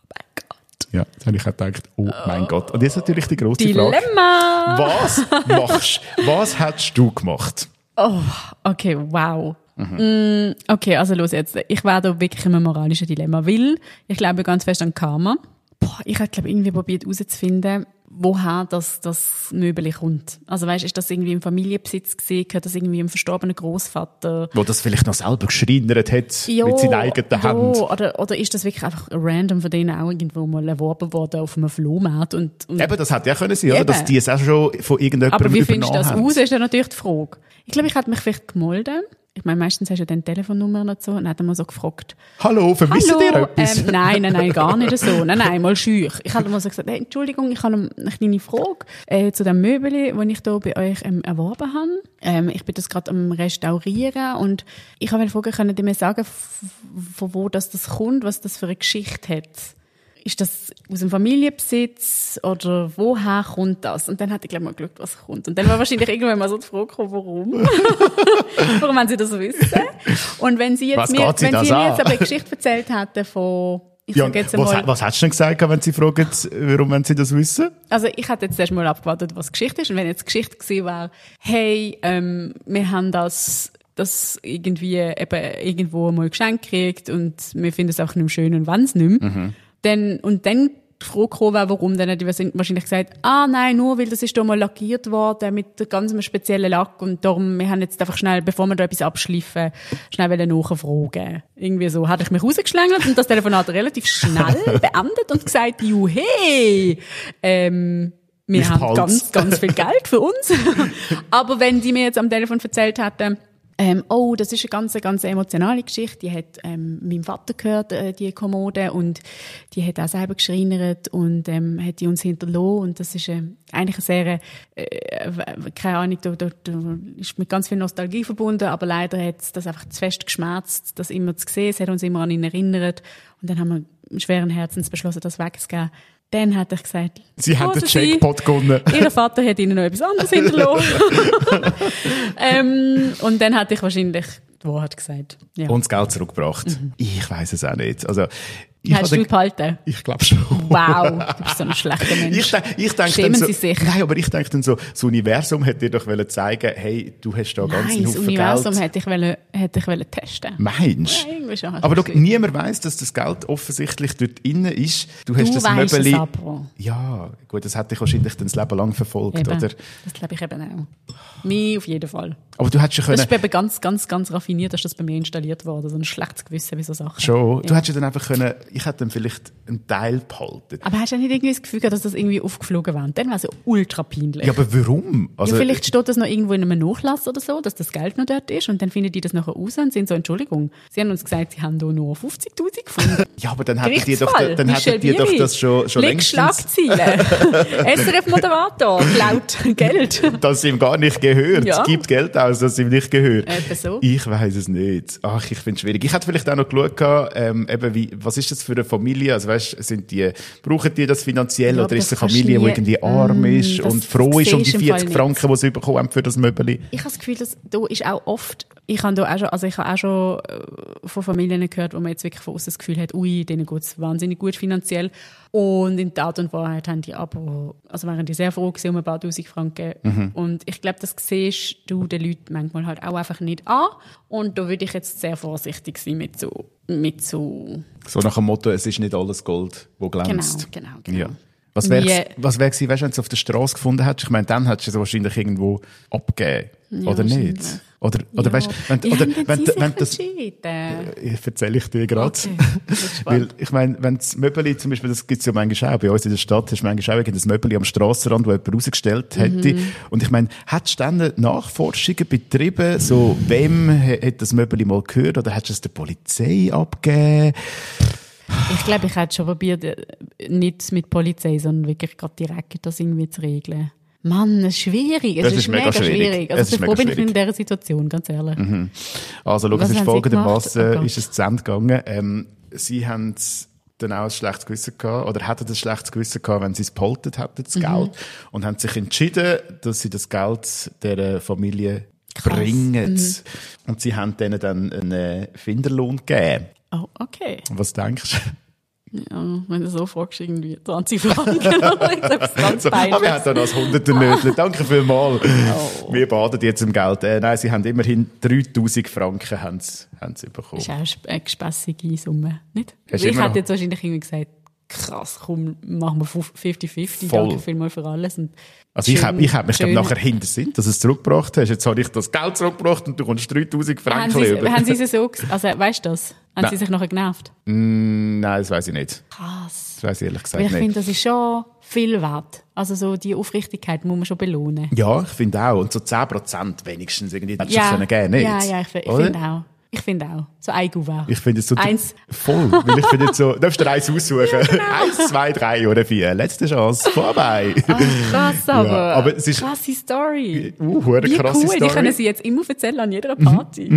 Ja, da habe ich auch gedacht, oh mein oh. Gott. Und jetzt natürlich die grosse Dilemma. Frage. Was machst du? Was hättest du gemacht? Oh, okay, wow. Mhm. Mm, okay, also los jetzt. Ich wäre da wirklich in einem moralischen Dilemma, weil ich glaube ganz fest an Karma. Boah, ich hätte, glaube irgendwie probiert herauszufinden, woher das, das Möbel kommt. Also weißt, ist das irgendwie im Familienbesitz gesehen, gehört das irgendwie im verstorbenen Großvater? Wo das vielleicht noch selber geschreinert hat jo, mit seinen eigenen Händen. Oder, oder ist das wirklich einfach random von denen auch irgendwo mal erworben worden auf einem Flohmarkt? Und, und eben, das hätte ja können sein, oder? Dass die es auch schon von irgendjemandem Aber wie findest du das haben. aus, ist dann natürlich die Frage. Ich glaube, ich hätte mich vielleicht gemolden. Ich meine, meistens hast du ja dann Telefonnummer und so, und dann hat er mal so gefragt. Hallo, vermissen ihr etwas? Ähm, nein, nein, nein, gar nicht so. Nein, nein, mal schüch. Ich habe mal so gesagt, hey, Entschuldigung, ich habe eine kleine Frage äh, zu dem Möbel, das ich hier bei euch ähm, erworben habe. Ähm, ich bin das gerade am Restaurieren und ich habe fragen, können die mir sagen, von wo das, das kommt, was das für eine Geschichte hat? ist das aus dem Familienbesitz oder woher kommt das? Und dann hat ich glaube mal geschaut, was kommt. Und dann war wahrscheinlich irgendwann mal so die Frage gekommen, warum? Warum wollen sie das wissen? Und wenn sie jetzt mir, wenn sie mir jetzt aber eine Geschichte erzählt hätten von, ich ja, sag jetzt was, mal, was hättest du denn gesagt, wenn sie fragen, warum wollen sie das wissen? Also ich hätte jetzt erst mal abgewartet, was Geschichte ist. Und wenn jetzt die Geschichte gewesen wäre, hey, ähm, wir haben das, das irgendwie eben irgendwo mal geschenkt gekriegt und wir finden es auch nicht mehr schön und wollen es nicht mehr. Mhm. Dann, und dann die Frage gekommen wäre, warum, dann hätte ich wahrscheinlich gesagt, ah nein, nur weil das ist da mal lackiert worden mit ganz einem speziellen Lack und darum, wir haben jetzt einfach schnell, bevor wir da etwas abschliffen, schnell nachfragen. Irgendwie so, hatte ich mich rausgeschlängelt und das Telefonat relativ schnell beendet und gesagt, ju hey, ähm, wir ich haben behalt's. ganz, ganz viel Geld für uns. Aber wenn die mir jetzt am Telefon erzählt hätten, Ähm, oh, das ist eine ganz, ganz emotionale Geschichte. Die hat ähm, meinem Vater gehört, äh, die Kommode, und die hat auch selber geschreinert und ähm, hat die uns hinterlassen. Und das ist äh, eigentlich eine sehr, äh, keine Ahnung, da, da, da ist mit ganz viel Nostalgie verbunden, aber leider hat es das einfach zu fest geschmerzt, das immer zu sehen. Es hat uns immer an ihn erinnert. Und dann haben wir schweren Herzens beschlossen, das wegzugeben. Dann hat er gesagt, Sie haben den Jackpot gewonnen. Ihr Vater hat ihnen noch etwas anderes hinterlassen. ähm, und dann hat ich wahrscheinlich die Wahrheit gesagt. Ja. Und das Geld zurückgebracht. Mhm. Ich weiss es auch nicht. Also, ich Hast du den behalten? Ich glaube schon. Wow, du bist so ein schlechter Mensch. Ich, ich denke Schämen so, Sie sich. Nein, aber ich denke dann so, das Universum hätte dir doch wollen zeigen, hey, du hast da ganz einen Haufen Geld. Nein, das Universum hätte ich wollen, hätte ich wollen testen. Meinst du? Ja, schon. Aber look, niemand weiss, dass das Geld offensichtlich dort innen ist. Du hast du das weisst Möbeli. es aber. Ja, gut, das hätte dich wahrscheinlich dann das Leben lang verfolgt, Eben. oder? Das glaube ich eben auch. Mir auf jeden Fall. Aber du hättest schon können. Das ist eben ganz, ganz, ganz raffiniert, dass das bei mir installiert wurde. So ein schlechtes Gewissen wie so Sachen. Schon. Ja. Du hättest ja dann einfach können, ich hätte dann vielleicht einen Teil behalten. Aber hast du nicht irgendwie das Gefühl gehabt, dass das irgendwie aufgeflogen wäre? Dann wäre es ja ultra peinlich. Ja, aber warum? Also, ja, vielleicht steht das noch irgendwo in einem Nachlass oder so, dass das Geld noch dort ist, und dann finden die das nachher raus und sind so, Entschuldigung, sie haben uns gesagt, sie haben da nur fünfzigtausend gefunden. Ja, aber dann hätten die doch, dann hätten die doch das schon, schon längstens... Schlagziele. S R F-Moderator klaut Geld. Das ihm gar nicht gehört. Ja. Es gibt Geld aus, das ihm nicht gehört. Eben so. Ich weiss es nicht. Ach, ich finde es schwierig. Ich hätte vielleicht auch noch geschaut, gehabt, ähm, eben wie, was ist das für eine Familie? Also weißt, sind die, brauchen die das finanziell, ja, oder ist es das eine Familie, die irgendwie arm mm, ist und froh ist um die vierzig nicht. Franken, die sie bekommen haben für das Möbeli? Ich habe das Gefühl, dass da ist auch oft, ich habe da auch schon, also ich habe auch schon äh, von Familien gehört, wo man jetzt wirklich von außen das Gefühl hat, ui, denen geht es wahnsinnig gut finanziell. Und in der Tat und Wahrheit haben die aber, also waren die sehr froh gewesen um ein paar tausend Franken. Mhm. Und ich glaube, das siehst du den Leuten manchmal halt auch einfach nicht an. Und da würde ich jetzt sehr vorsichtig sein mit so, mit so... So nach dem Motto, es ist nicht alles Gold, das glänzt. Genau, genau, genau. Ja. Was wäre Yeah. was wär gewesen, weißt, wenn du es auf der Straße gefunden hättest? Ich meine, dann hättest du es wahrscheinlich irgendwo abgegeben. Ja, oder nicht? Oder, oder ja. weißt, wenn, Wie oder, haben denn wenn, Sie wenn, sich wenn das, entschieden? erzähle ich dir gerade. Okay, das ist Weil, spannend. ich meine, wenn das Möbeli zum Beispiel, das gibt's ja manchmal auch, bei uns in der Stadt hast du manchmal auch ein Möbeli am Strassenrand, wo jemand rausgestellt hätte. Mhm. Und ich meine, hättest du dann Nachforschungen betrieben, so, wem hat das Möbeli mal gehört, oder hättest du es der Polizei abgegeben? Ich glaube, ich hätte schon probiert, nicht mit Polizei, sondern wirklich gerade direkt das irgendwie zu regeln. Mann, es ist schwierig. Es Das ist, ist mega mega schwierig. schwierig. Es Also, ist froh mega bin ich schwierig. in dieser Situation, ganz ehrlich. Mhm. Also, schau, Was es ist haben Sie folgendermaßen, gemacht? Oh Gott. ist es zu Ende gegangen. Ähm, sie haben dann auch ein schlechtes Gewissen gehabt, oder hätten ein schlechtes Gewissen gehabt, wenn sie es behalten hätten, das Mhm. Geld. Und haben sich entschieden, dass sie das Geld der Familie Krass. bringen. Mhm. Und sie haben denen dann einen Finderlohn gegeben. Oh, okay. Was denkst du? Ja, wenn du so fragst, irgendwie zwanzig Franken oder etwas ganz So, aber wir haben da noch das Hunderternötchen. Danke vielmals. Oh. Wir baden jetzt im Geld. Äh, nein, sie haben immerhin dreitausend Franken haben sie, haben sie bekommen. Das ist auch eine sp- eine gespässige Summe, nicht? Hast Ich du immer hätte noch- jetzt wahrscheinlich irgendwie gesagt, krass, komm, machen wir fünfzig fünfzig, Voll. danke vielmals für alles. Und Also ich schön- habe ich hab mich glaub, schön- nachher hinter sind, dass du es zurückgebracht hast. Jetzt habe ich das Geld zurückgebracht und du kommst dreitausend Haben Franken Sie, über. haben Sie sie so, ges- also weißt du das? Haben Nein. Sie sich nachher genervt? Mm, nein, das weiss ich nicht. Krass. Das weiss ich ehrlich gesagt Weil ich nicht. finde, das ist schon viel wert. Also so die Aufrichtigkeit muss man schon belohnen. Ja, ich finde auch. Und so zehn Prozent wenigstens irgendwie hättest du Ja, es können geben, nicht? ja, ja, ich, fi- ich Oder? finde auch. Ich finde auch. So ein Gouverne. Ich finde es so... Eins. Voll. Weil ich finde jetzt so... Darfst du dir eins aussuchen? Eins, zwei, drei oder vier. Letzte Chance. Vorbei. Ah, krass, aber, Ja, aber es ist- krasse Story. Uh, hure Wie krasse cool, die Story. können sie jetzt immer erzählen an jeder Party.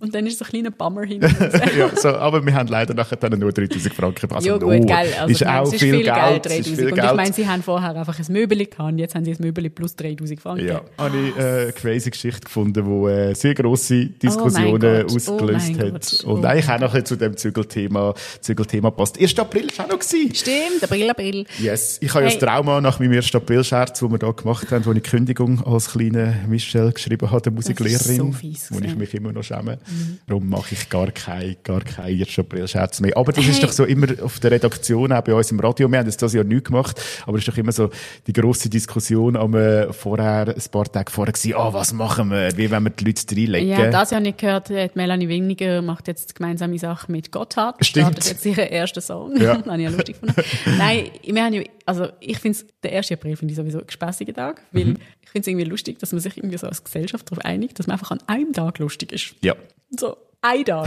Und dann ist so ein kleiner Bummer hinten. ja, so, aber wir haben leider nachher dann nur dreitausend Franken. Also ja gut, no, gell. Also, ist auch ist viel, viel Geld. Geld dreitausend. Ist viel und Geld. ich meine, sie haben vorher einfach ein Möbel gehabt, jetzt haben sie ein Möbel plus dreitausend Franken. Ja, habe ich äh, eine crazy Geschichte gefunden, die äh, sehr grosse Diskussionen oh ausgelöst oh hat. Gott. Und oh eigentlich auch noch zu dem Zügelthema, Zügelthema passt. erster April war auch noch gewesen. Stimmt, April, April. Yes. Ich habe ja hey. das Trauma nach meinem ersten April-Scherz, den wir da gemacht haben, wo ich die Kündigung als kleine Michelle geschrieben habe, der Musiklehrerin, so fies, wo ich ja. mich immer noch schäme. Mhm. Darum mache ich gar keinen gar kein ersten April-Scherz mehr. Aber das hey. ist doch so immer auf der Redaktion, auch bei uns im Radio. Wir haben das dieses Jahr nicht gemacht, aber es ist doch immer so die grosse Diskussion am äh, vorher, ein paar Tage vorher gewesen, ah, oh, was machen wir, wie wollen wir die Leute reinlegen? Ja, das habe ich gehört, die Melanie Weniger macht jetzt gemeinsame Sachen mit Gotthard. Stimmt. Startet jetzt ihren ersten Song. Ja. Das habe ich ja lustig gefunden. Nein, wir haben ja, also ich finde es, der erste April finde ich sowieso ein spassiger Tag, weil mhm. ich finde es irgendwie lustig, dass man sich irgendwie so als Gesellschaft darauf einigt, dass man einfach an einem Tag lustig ist. Ja. So, ein Tag.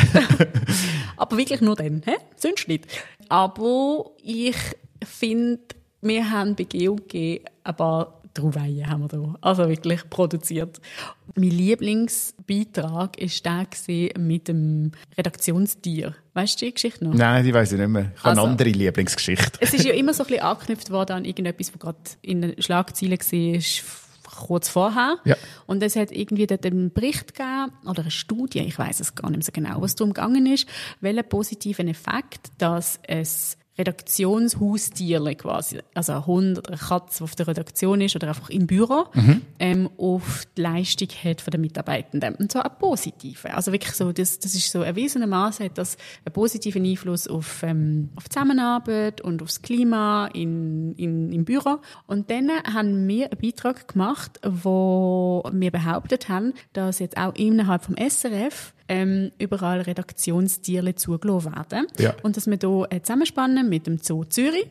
Aber wirklich nur dann, hä? Sonst nicht. Aber ich finde, wir haben bei G und G ein paar Trauweien haben wir da. Also wirklich produziert. Mein Lieblingsbeitrag war der mit dem Redaktionstier. Weißt du die Geschichte noch? Nein, die weiss ich nicht mehr. Ich habe Also, eine andere Lieblingsgeschichte. Es ist ja immer so ein bisschen angeknüpft worden an irgendetwas, was gerade in den Schlagzeilen war, kurz vorher. Ja. Und es hat irgendwie dort einen Bericht gegeben, oder eine Studie, ich weiss es gar nicht mehr so genau, was darum gegangen ist, welchen positiven Effekt, dass es Redaktionshaustiere quasi, also ein Hund oder eine Katze, die auf der Redaktion ist oder einfach im Büro, mhm. ähm, auf die Leistung hat von den Mitarbeitenden. Und zwar einen positiven. Also wirklich so, das, das ist so erwiesenermaßen hat das einen positiven Einfluss auf, ähm, auf die Zusammenarbeit und aufs Klima in, in, im Büro. Und dann haben wir einen Beitrag gemacht, wo wir behauptet haben, dass jetzt auch innerhalb vom S R F Ähm, überall Redaktionstiere zugelassen werden. Ja. Und dass wir hier äh, zusammenspannen mit dem Zoo Zürich.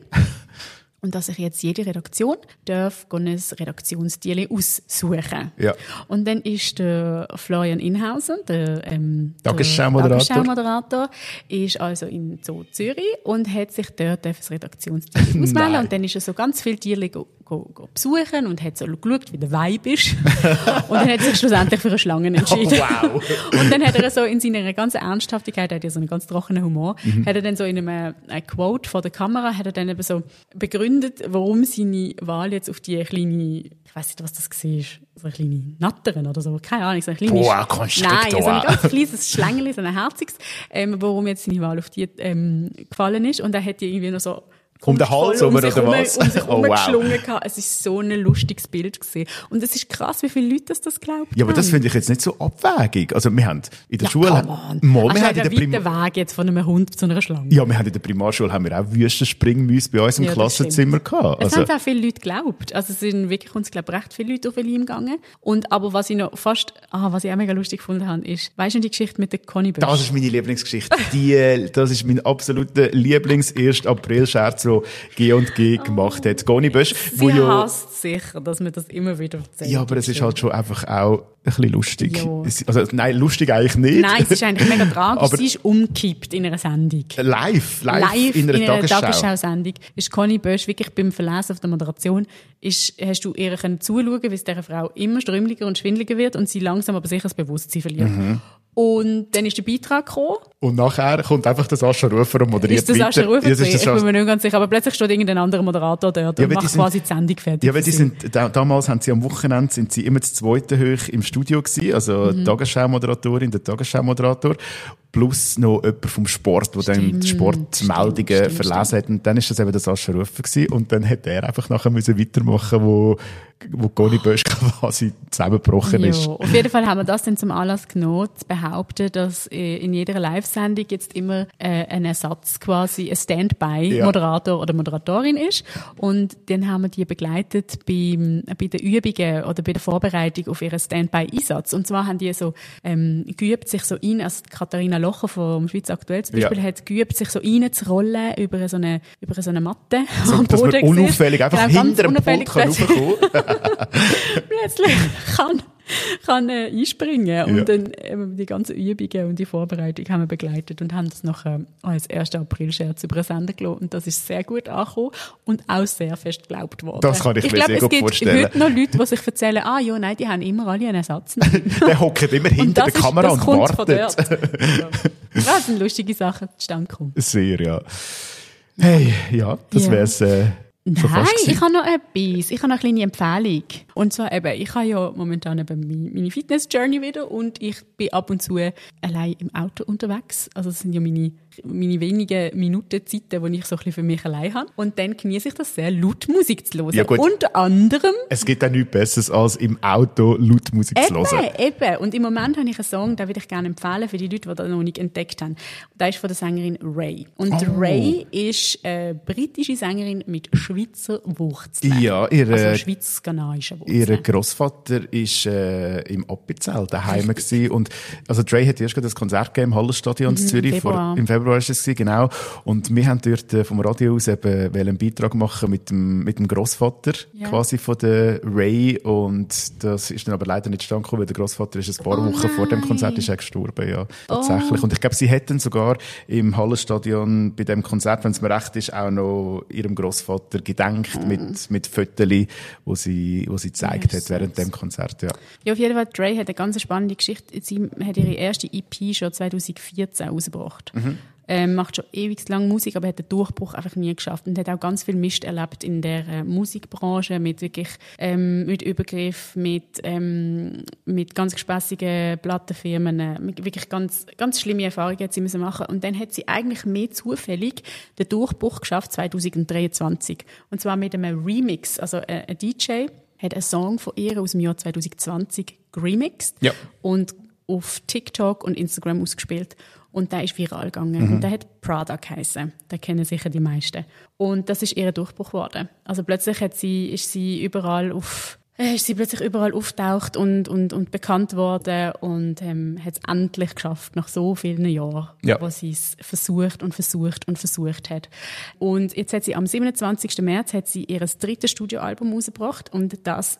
Und dass sich jetzt jede Redaktion darf ein Redaktionstier aussuchen. Ja. Und dann ist der Florian Inhausen, der, ähm, Tagesschau-Moderator, Tagesschau-Moderator, ist also in Zoo Zürich und hat sich dort das Redaktionstier auswählen. Und dann ist er so ganz viele Tiere go, go, go besuchen und hat so geschaut, wie der Vibe ist. Und dann hat er sich schlussendlich für eine Schlange entschieden. Oh, wow. Und dann hat er so in seiner ganzen Ernsthaftigkeit, er hat ja so einen ganz trockenen Humor, mhm. hat er dann so in einem äh, Quote vor der Kamera, hat er dann eben so begründet, warum seine Wahl jetzt auf die kleine, ich weiss nicht, was das war, so eine kleine Natterin oder so, keine Ahnung, so eine kleine... Boah, Konstruktor. Nein, so ein ganz kleines Schlängeli, so ein herziges, ähm, warum jetzt seine Wahl auf die ähm, gefallen ist. Und er hat die irgendwie noch so... Um den Hals um oder was? Um sich oh, umgeschlungen wow. gehabt. Es ist so ein lustiges Bild gewesen. Und es ist krass, wie viele Leute das, das glauben. Ja, aber das finde ich jetzt nicht so abwägig. Also wir haben in der ja, Schule... Mal, wir also haben in der Prim- Weg jetzt von einem Hund zu einer Schlange. Ja, wir haben in der Primarschule haben wir auch Wüstenspringmäuse bei uns im ja, Klassenzimmer gehabt. Es also, haben auch viele Leute geglaubt. Also es sind wirklich uns, glaube ich, recht viele Leute auf ihn gegangen. Und, aber was ich noch fast, ah, was ich auch mega lustig gefunden habe, ist, weisst du die Geschichte mit der Conny Bösch? Das ist meine Lieblingsgeschichte. Die, das ist mein absoluter Lieblings-erster April-Scherz, den G und G gemacht hat. Conny Bösch, Sie ja, hasst sicher, dass man das immer wieder erzählt. Ja, aber es ist halt schon einfach auch ein bisschen lustig. Ja. Also, nein, lustig eigentlich nicht. Nein, es ist eigentlich mega tragisch. Aber sie ist umgekippt in einer Sendung. Live, live, live in einer, in einer Tagesschau. Tagesschau-Sendung. Ist Conny Bösch wirklich beim Verlesen auf der Moderation, ist, hast du ihr können zuschauen, wie es dieser Frau immer strömlicher und schwindeliger wird und sie langsam aber sicher das Bewusstsein verliert. Mhm. Und dann ist der Beitrag gekommen. Und nachher kommt einfach der Sascha Rufer und moderiert ist das Sascha Rufer? Ja, das ich bin mir nicht ganz sicher. Aber plötzlich steht irgendein anderer Moderator dort ja, und macht sind, quasi die Sendung fertig. Ja, weil die sind, da, damals haben sie am Wochenende sind sie immer zu zweiten hoch im Studio gewesen. Also mhm. die Tagesschau-Moderatorin, der Tagesschau-Moderator. Plus noch jemand vom Sport, der dann die Sportmeldungen stimmt, verlesen stimmt. hat. Und dann ist das eben der Sascha Rufer gewesen. Und dann hat er einfach nachher müssen weitermachen, wo, wo Conny Bösch quasi zusammengebrochen jo, ist. Auf jeden Fall haben wir das dann zum Anlass genommen, zu behaupten, dass in jeder Live-Sendung jetzt immer äh, ein Ersatz, quasi ein Standby-Moderator ja. oder Moderatorin ist. Und dann haben wir die begleitet beim, bei den Übungen oder bei der Vorbereitung auf ihren Standby-Einsatz. Und zwar haben die so ähm, geübt, sich so ein, als Katharina Locher vom Schweiz Aktuell zum Beispiel, ja. hat geübt, sich so reinzurollen über so eine, über so eine Matte. So, am Boden dass man unauffällig einfach genau, hinter dem Pult kann raufkommen. Plötzlich kann kann äh, einspringen. Und Ja. dann ähm, die ganzen Übungen und die Vorbereitung haben wir begleitet und haben das nachher äh, als ersten April-Scherz über einen Sender gelassen. Und das ist sehr gut angekommen und auch sehr fest geglaubt worden. Das kann ich, ich mir glaub, sehr gut vorstellen. Es gibt heute noch Leute, die sich erzählen, ah ja, nein, die haben immer alle einen Ersatz. Der hockt immer hinter der ist, Kamera und wartet. Von dort. Ja. Das sind lustige Sachen zustande gekommen. Sehr, ja. Hey, ja, das Ja. wär's äh, schon Nein, fast ich habe noch etwas. Ich habe noch eine kleine Empfehlung. Und zwar eben, ich habe ja momentan eben meine meine Fitness-Journey wieder und ich bin ab und zu allein im Auto unterwegs. Also das sind ja meine, meine wenigen Minuten Zeiten, die ich so ein bisschen für mich allein habe. Und dann genieße ich das sehr, laut Musik zu hören. Ja, gut. Unter anderem... Es gibt auch nichts Besseres, als im Auto laut Musik zu hören. Eben, eben. Und im Moment habe ich einen Song, den würde ich gerne empfehlen für die Leute, die das noch nicht entdeckt haben. Der ist von der Sängerin Ray. Und Oh. Ray ist eine britische Sängerin mit Schweizer Wurzeln. Ja, ihre- Also schweiz-ghanaische Wurzeln. Ihr Grossvater war äh, im Appenzell daheim gewesen. Und also Dre hat erst gerade das Konzert gegeben im Hallenstadion in Zürich. Februar. Vor, Im Februar ist es gewesen, genau. Und wir haben dort äh, vom Radio aus eben wollen einen Beitrag machen mit dem, mit dem Grossvater Ja. quasi von der Ray. Und das ist dann aber leider nicht zustande gekommen, weil der Grossvater ist ein paar Oh Wochen vor dem nein. Konzert ist er gestorben, ja. Tatsächlich. Und ich glaube, sie hätten sogar im Hallenstadion bei dem Konzert, wenn es mir recht ist, auch noch ihrem Grossvater gedenkt Mhm. mit, mit Fotos, wo sie, wo sie gezeigt Jesus. hat während dem Konzert, ja. Ja, auf jeden Fall, Dre hat eine ganz spannende Geschichte. Sie hat ihre erste E P schon zwanzig vierzehn rausgebracht. Mhm. Ähm, macht schon ewig lang Musik, aber hat den Durchbruch einfach nie geschafft und hat auch ganz viel Mist erlebt in der äh, Musikbranche mit wirklich ähm, mit Übergriff, mit ähm, mit ganz gespässigen Plattenfirmen, äh, mit wirklich ganz ganz schlimme Erfahrungen hat sie müssen machen und dann hat sie eigentlich mehr zufällig den Durchbruch geschafft zwanzig dreiundzwanzig und zwar mit einem Remix, also äh, ein D J hat einen Song von ihr aus dem Jahr zwanzig zwanzig geremixed Ja. und auf TikTok und Instagram ausgespielt. Und der ist viral gegangen. Mhm. Und der hat Prada geheissen. Den kennen sicher die meisten. Und das ist ihr Durchbruch geworden. Also plötzlich hat sie, ist sie überall auf, äh, ist sie plötzlich überall auftaucht und, und, und bekannt worden und ähm, hat es endlich geschafft, nach so vielen Jahren, Ja. wo sie es versucht und versucht und versucht hat. Und jetzt hat sie am siebenundzwanzigsten März hat sie ihr drittes Studioalbum rausgebracht und das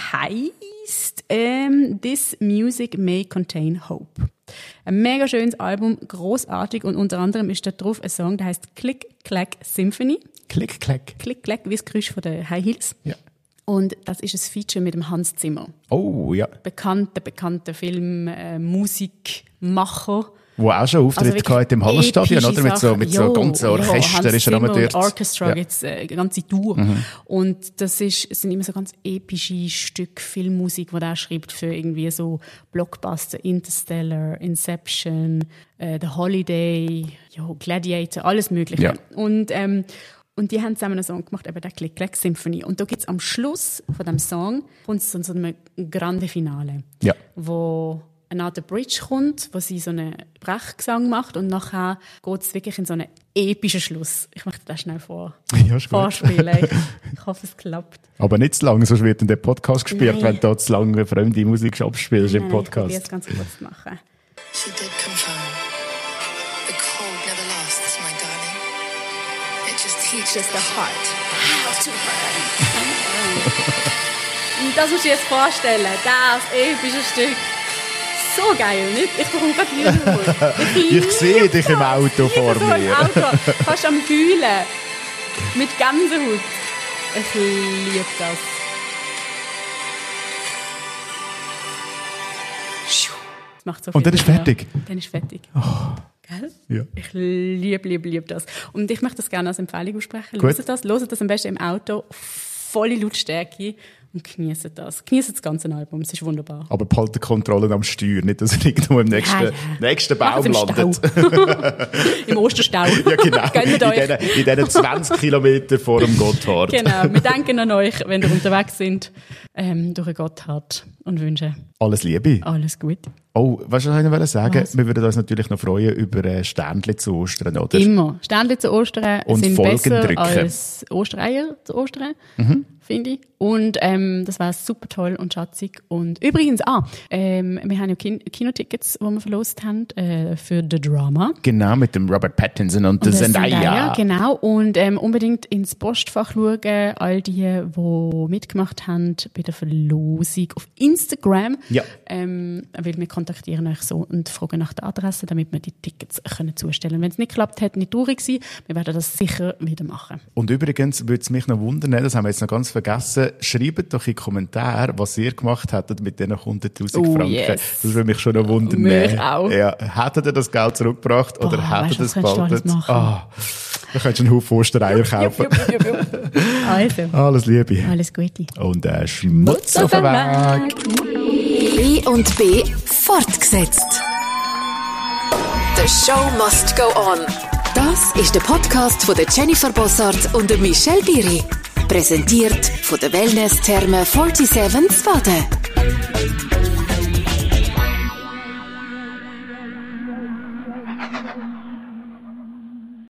heisst ähm, «This Music May Contain Hope». Ein mega schönes Album, großartig und unter anderem ist da drauf ein Song, der heißt «Click Clack Symphony». Klick, klack. «Click Clack» wie das Geräusch von den High Heels. Ja. Und das ist ein Feature mit dem Hans Zimmer. Oh, ja. Bekannter, bekannter Film, äh, Musikmacher. Wo auch schon Auftritte wirklich gehabt im Hallenstadion, epische oder? Mit so, Sachen. mit so Jo, ganzen jo, Orchester Hans ist er auch Zimmer dort. und Orchestra Ja. gibt's äh, eine ganze Tour. Mhm. Und das ist, es sind immer so ganz epische Stücke Filmmusik, die er schreibt für irgendwie so Blockbuster, Interstellar, Inception, äh, The Holiday, jo, Gladiator, alles Mögliche. Ja. Und, ähm, und die haben zusammen einen Song gemacht, eben der Click Clack Symphony. Und da gibt's am Schluss von dem Song kommt es zu so einem grande Finale, Ja. wo eine Art Bridge kommt, wo sie so einen Brechgesang macht und nachher geht es wirklich in so einen epischen Schluss. Ich möchte das schnell vor, Ja, ist gut. vorspielen. Ich, ich hoffe, es klappt. Aber nicht zu lange, sonst wird dann der Podcast gespielt, Nein. wenn du da zu lange fremde Musik abspielst im Nein, nein, ich probiere Podcast. es ganz kurz zu machen. She did confirm. The cold never lasts, my darling. It just teaches Just the heart. How to burn. Und das musst du dir jetzt vorstellen. Das epische Stück. So geil, nicht? Ich bekomme gerade Hühnerhaut. Ich sehe dich im Auto Ich vor so mir. Im Auto. Fast am Heulen. Mit Gänsehaut. Ich liebe das. Das macht so viel Und dann ist Sinn, fertig? Ja. Dann ist fertig. Gell? Ja. Ich liebe, liebe, liebe das. Und ich möchte das gerne als Empfehlung aussprechen. Gut. Hört das, hört das am besten im Auto, volle Lautstärke und genießt das. Genießt das ganze Album, es ist wunderbar. Aber behalte die Kontrolle am Steuer, nicht, dass er irgendwo im nächsten, Ja, ja. nächsten Macht's Baum im landet. Stau. Im Osterstau. Ja, genau. Gönnt In euch. diesen, in diesen zwanzig Kilometern vor dem Gotthard. Genau, wir denken an euch, wenn ihr unterwegs sind, ähm, durch den Gotthard und wünschen Alles Liebe. alles Gute. Oh, weißt du, was ich noch sagen? Was? Wir würden uns natürlich noch freuen über äh, Sternchen zu Ostern, oder? Immer. Sternchen zu Ostern Und sind Folgen besser drücken. als Ostereier zu Ostern, Mhm. finde ich. Und ähm, das war super toll und schatzig. Und übrigens, ah, ähm, wir haben ja Kin- Kinotickets, die wir verlost haben äh, für The Drama. Genau, mit dem Robert Pattinson und, Und der das Zendaya. Zendaya, genau. Und ähm, unbedingt ins Postfach schauen, all die, die mitgemacht haben bei der Verlosung auf Instagram. Ja. Ähm, weil wir kontaktieren euch so und fragen nach der Adresse, damit wir die Tickets können zustellen können. Wenn es nicht klappt, hätte nicht traurig sein. Wir werden das sicher wieder machen. Und übrigens würde es mich noch wundern, das haben wir jetzt noch ganz vergessen, schreibt doch in die Kommentare, was ihr gemacht hättet mit diesen hunderttausend Oh, Franken. yes. Das würde mich schon noch wundern. Mich auch. Ja, hättet ihr das Geld zurückgebracht oder Boah, hättet ihr weißt das du, was könntest du behalten? alles machen? Ah, da könntest du einen Haufen Ostereier kaufen. Jupp, jupp, jupp, jupp. Also, Alles Liebe. alles Gute. Und äh, Schmutz auf den Weg. B und B fortgesetzt. The show must go on. Das ist der Podcast von der Jennifer Bossart und der Michelle Biri. Präsentiert von der Wellness-Therme siebenundvierzig Zwaden.